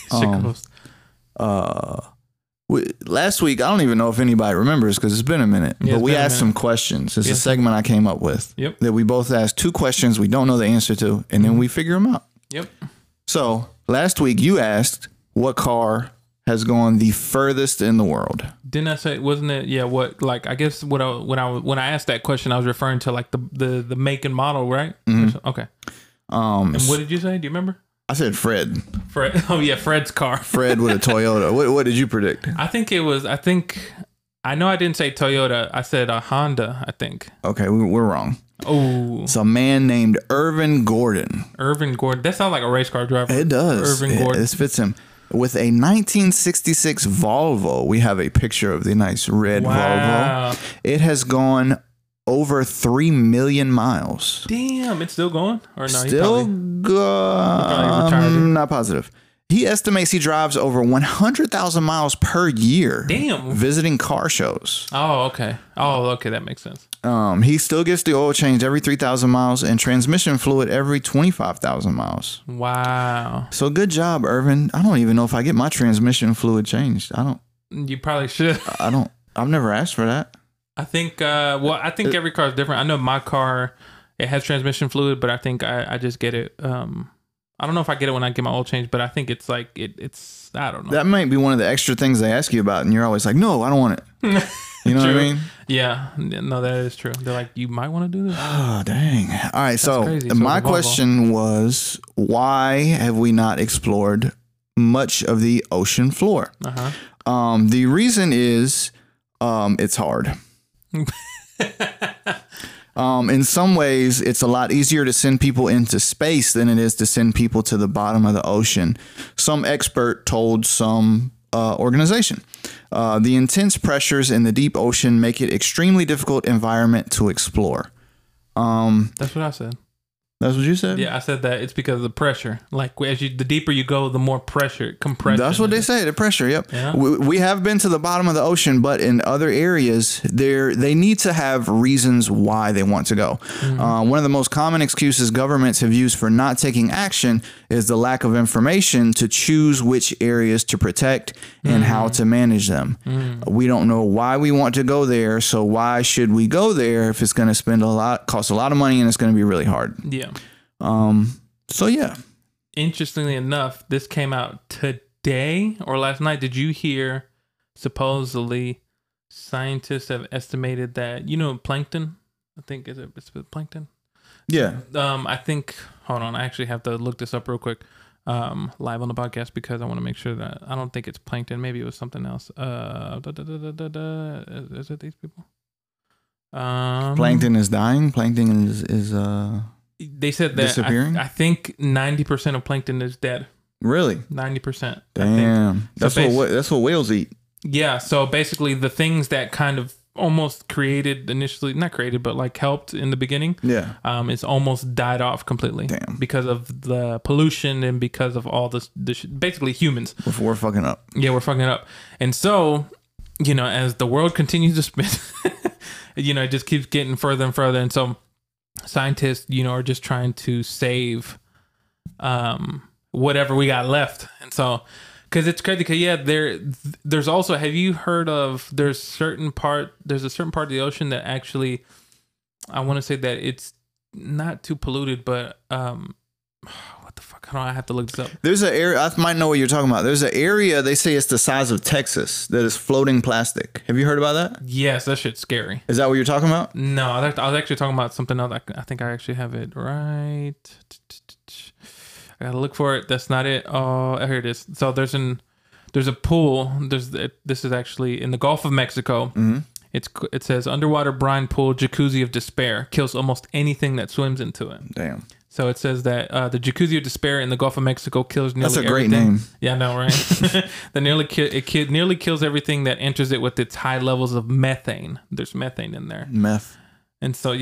[SPEAKER 2] Last week, I don't even know if anybody remembers because it's been a minute. But we asked some questions. It's a segment I came up with.
[SPEAKER 1] Yep.
[SPEAKER 2] That we both asked 2 questions we don't know the answer to, and then we figure them out.
[SPEAKER 1] Yep.
[SPEAKER 2] So last week you asked what car has gone the furthest in the world.
[SPEAKER 1] Didn't I say? Wasn't it? Yeah. What? Like I guess when I asked that question, I was referring to like the make and model, right? Mm-hmm. Okay. And what did you say? Do you remember?
[SPEAKER 2] I said Fred.
[SPEAKER 1] Fred. Oh yeah, Fred's car.
[SPEAKER 2] Fred with a Toyota. What did you predict?
[SPEAKER 1] I know I didn't say Toyota. I said a Honda. I think.
[SPEAKER 2] Okay, we're wrong.
[SPEAKER 1] Oh,
[SPEAKER 2] it's a man named Irvin Gordon.
[SPEAKER 1] Irvin Gordon. That sounds like a race car driver.
[SPEAKER 2] It does. Irvin Gordon. This fits him. With a 1966 Volvo, we have a picture of the nice red Volvo. It has gone over 3 million miles.
[SPEAKER 1] Damn, it's still going? Or no?
[SPEAKER 2] Still going. I'm not positive. He estimates he drives over 100,000 miles per year.
[SPEAKER 1] Damn.
[SPEAKER 2] Visiting car shows.
[SPEAKER 1] Oh, okay. That makes sense.
[SPEAKER 2] He still gets the oil change every 3,000 miles and transmission fluid every 25,000 miles.
[SPEAKER 1] Wow.
[SPEAKER 2] So good job, Irvin. I don't even know if I get my transmission fluid changed. I don't.
[SPEAKER 1] You probably should.
[SPEAKER 2] I don't. I've never asked for that.
[SPEAKER 1] I think. I think every car is different. I know my car, it has transmission fluid, but I think I just get it. I don't know if I get it when I get my oil change, but I think it's like it's. I don't know.
[SPEAKER 2] That might be one of the extra things they ask you about, and you're always like, "No, I don't want it." You know what I mean?
[SPEAKER 1] Yeah. No, that is true. They're like, you might want to do this.
[SPEAKER 2] Oh, dang. All right. So my question was, why have we not explored much of the ocean floor? The reason is it's hard. In some ways, it's a lot easier to send people into space than it is to send people to the bottom of the ocean. Some expert told some organization. The intense pressures in the deep ocean make it extremely difficult environment to explore.
[SPEAKER 1] That's what I said.
[SPEAKER 2] That's what you said?
[SPEAKER 1] Yeah, I said that it's because of the pressure. Like the deeper you go, the more pressure, compression.
[SPEAKER 2] That's what they say, the pressure. Yep. Yeah. We have been to the bottom of the ocean, but in other areas, they need to have reasons why they want to go. Mm-hmm. One of the most common excuses governments have used for not taking action is the lack of information to choose which areas to protect and how to manage them. We don't know why we want to go there, so why should we go there if it's going to cost a lot of money and it's going to be really hard?
[SPEAKER 1] Yeah.
[SPEAKER 2] So yeah.
[SPEAKER 1] Interestingly enough, this came out today or last night. Did you hear supposedly scientists have estimated that, plankton? I think it's plankton.
[SPEAKER 2] Yeah.
[SPEAKER 1] I think. Hold on. I actually have to look this up real quick. Live on the podcast because I want to make sure that I don't think it's plankton. Maybe it was something else. Is it these people?
[SPEAKER 2] Plankton is dying. Plankton is
[SPEAKER 1] they said that
[SPEAKER 2] disappearing.
[SPEAKER 1] I think 90% of plankton is dead.
[SPEAKER 2] Really?
[SPEAKER 1] 90%.
[SPEAKER 2] Damn. That's what whales eat.
[SPEAKER 1] Yeah. So basically, the things that kind of almost created initially, not created, but like helped in the beginning.
[SPEAKER 2] Yeah.
[SPEAKER 1] It's almost died off completely.
[SPEAKER 2] Damn.
[SPEAKER 1] Because of the pollution and because of all this basically humans.
[SPEAKER 2] We're fucking up.
[SPEAKER 1] Yeah, we're fucking up. And so, as the world continues to spin, it just keeps getting further and further. And so scientists, are just trying to save whatever we got left. And so, because it's crazy. Because there's also. Have you heard of? There's a certain part of the ocean that actually, I want to say that it's not too polluted, but what the fuck? I have to look this up.
[SPEAKER 2] There's an area. I might know what you're talking about. There's an area they say it's the size of Texas that is floating plastic. Have you heard about that?
[SPEAKER 1] Yes, that shit's scary.
[SPEAKER 2] Is that what you're talking about?
[SPEAKER 1] No, I was actually talking about something else. I think I actually have it right. I gotta look for it. That's not it. Oh, here it is. So there's a pool. This is actually in the Gulf of Mexico.
[SPEAKER 2] Mm-hmm.
[SPEAKER 1] It says underwater brine pool jacuzzi of despair kills almost anything that swims into it.
[SPEAKER 2] Damn.
[SPEAKER 1] So it says that the jacuzzi of despair in the Gulf of Mexico kills nearly everything.
[SPEAKER 2] That's a great name.
[SPEAKER 1] Yeah, I know, right? It nearly kills everything that enters it with its high levels of methane. There's methane in there.
[SPEAKER 2] Meth.
[SPEAKER 1] And so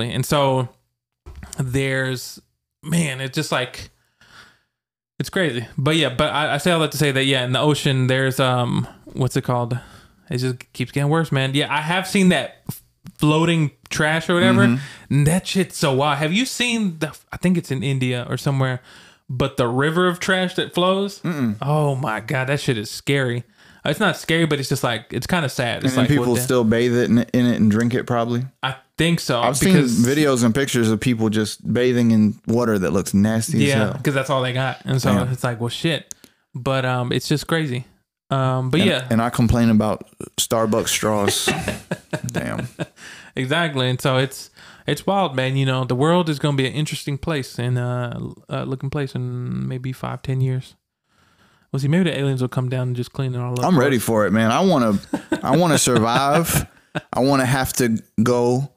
[SPEAKER 1] there's it's just like. It's crazy. But I say all that to say that, in the ocean, there's, what's it called? It just keeps getting worse, man. Yeah, I have seen that floating trash or whatever. Mm-hmm. That shit's so wild. Have you seen I think it's in India or somewhere, but the river of trash that flows? Mm-mm. Oh my God, that shit is scary. It's not scary, but it's just like, it's kind of sad. It's
[SPEAKER 2] and like, people still bathe in it and drink it probably?
[SPEAKER 1] I think so.
[SPEAKER 2] I've seen videos and pictures of people just bathing in water that looks nasty as hell. Yeah,
[SPEAKER 1] because that's all they got. And so it's like, well, shit. But it's just crazy. And
[SPEAKER 2] I complain about Starbucks straws. Damn.
[SPEAKER 1] Exactly. And so it's wild, man. The world is going to be an interesting place and looking place in maybe 5-10 years. Well, see, maybe the aliens will come down and just clean it all up.
[SPEAKER 2] I'm ready for it, man. I want to survive. I want to have to go,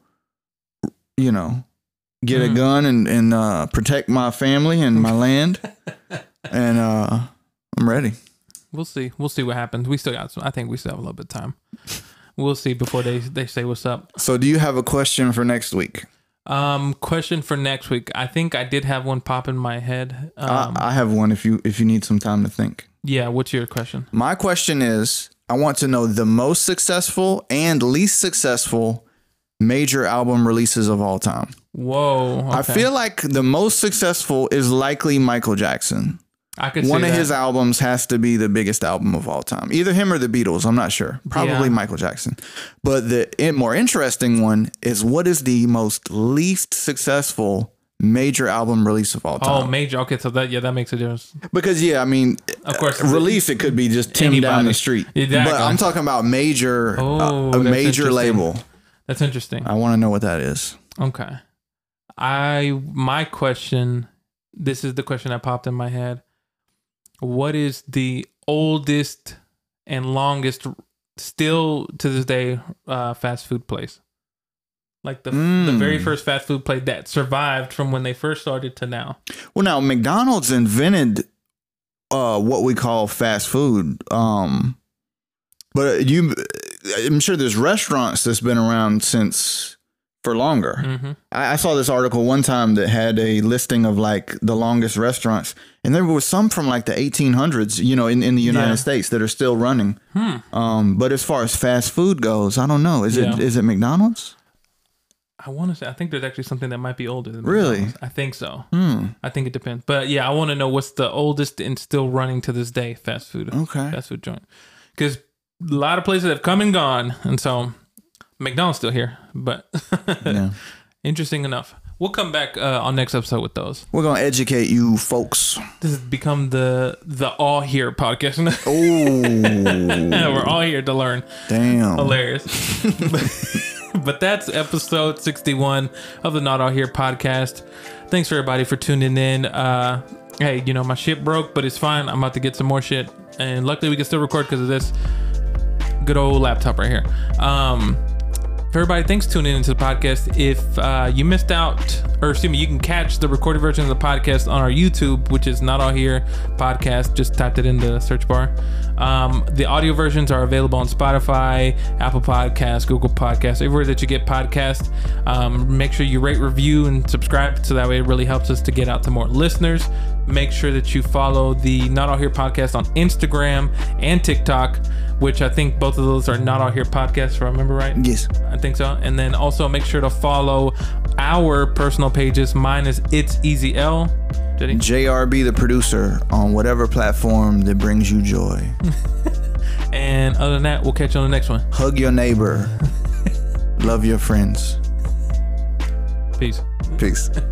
[SPEAKER 2] get a gun and protect my family and my land. And I'm ready.
[SPEAKER 1] We'll see. We'll see what happens. I think we still have a little bit of time. We'll see before they say what's up.
[SPEAKER 2] So do you have a question for next week?
[SPEAKER 1] Question for next week. I think I did have one pop in my head.
[SPEAKER 2] I have one if you need some time to think.
[SPEAKER 1] Yeah, what's your question?
[SPEAKER 2] My question is, I want to know the most successful and least successful major album releases of all time.
[SPEAKER 1] Whoa. Okay.
[SPEAKER 2] I feel like the most successful is likely Michael Jackson.
[SPEAKER 1] I could see
[SPEAKER 2] one of
[SPEAKER 1] that.
[SPEAKER 2] his albums has to be the biggest album of all time. Either him or the Beatles. I'm not sure. Probably Michael Jackson. But the more interesting one is, what is the most least successful major album release of all time?
[SPEAKER 1] Oh, major. Okay, so that makes a difference.
[SPEAKER 2] Because of course, release it could be just Tim down the street. Exactly. But I'm talking about major, a major label.
[SPEAKER 1] That's interesting.
[SPEAKER 2] I want to know what that is.
[SPEAKER 1] Okay. My question. This is the question that popped in my head. What is the oldest and longest, still to this day, fast food place? Like the very first fast food place that survived from when they first started to now.
[SPEAKER 2] Well, now McDonald's invented what we call fast food. But I'm sure there's restaurants that's been around for longer. Mm-hmm. I saw this article one time that had a listing of like the longest restaurants, and there was some from like the 1800s, in the United States that are still running. But as far as fast food goes, I don't know. Is it McDonald's?
[SPEAKER 1] I want to say, I think there's actually something that might be older than
[SPEAKER 2] really?
[SPEAKER 1] McDonald's. I think so. I think it depends. But yeah, I want to know what's the oldest and still running to this day fast food joint. Because a lot of places have come and gone, and so McDonald's still here, but interesting enough. We'll come back on next episode with those.
[SPEAKER 2] We're gonna educate you folks.
[SPEAKER 1] This has become the all here podcast.
[SPEAKER 2] Oh,
[SPEAKER 1] we're all here to learn.
[SPEAKER 2] Damn,
[SPEAKER 1] hilarious. But that's episode 61 of the Not All Here podcast. Thanks for everybody for tuning in. Hey, you know, my shit broke, but it's fine. I'm about to get some more shit. And luckily we can still record because of this good old laptop right here. For everybody, thanks for tuning into the podcast. If you missed out, or excuse me, you can catch the recorded version of the podcast on our YouTube, which is Not All Here podcast. Just typed it in the search bar. The audio versions are available on Spotify, Apple Podcasts, Google Podcasts, everywhere that you get podcasts. Make sure you rate, review, and subscribe, so that way it really helps us to get out to more listeners. Make sure that you follow the Not All Here podcast on Instagram and TikTok, which I think both of those are Not All Here podcasts, if I remember right.
[SPEAKER 2] Yes,
[SPEAKER 1] I think so. And then also make sure to follow our personal pages. Mine is It's Easy L.
[SPEAKER 2] JRB the producer on whatever platform that brings you joy.
[SPEAKER 1] And other than that, we'll catch you on the next one.
[SPEAKER 2] Hug your neighbor. Love your friends.
[SPEAKER 1] Peace.
[SPEAKER 2] Peace.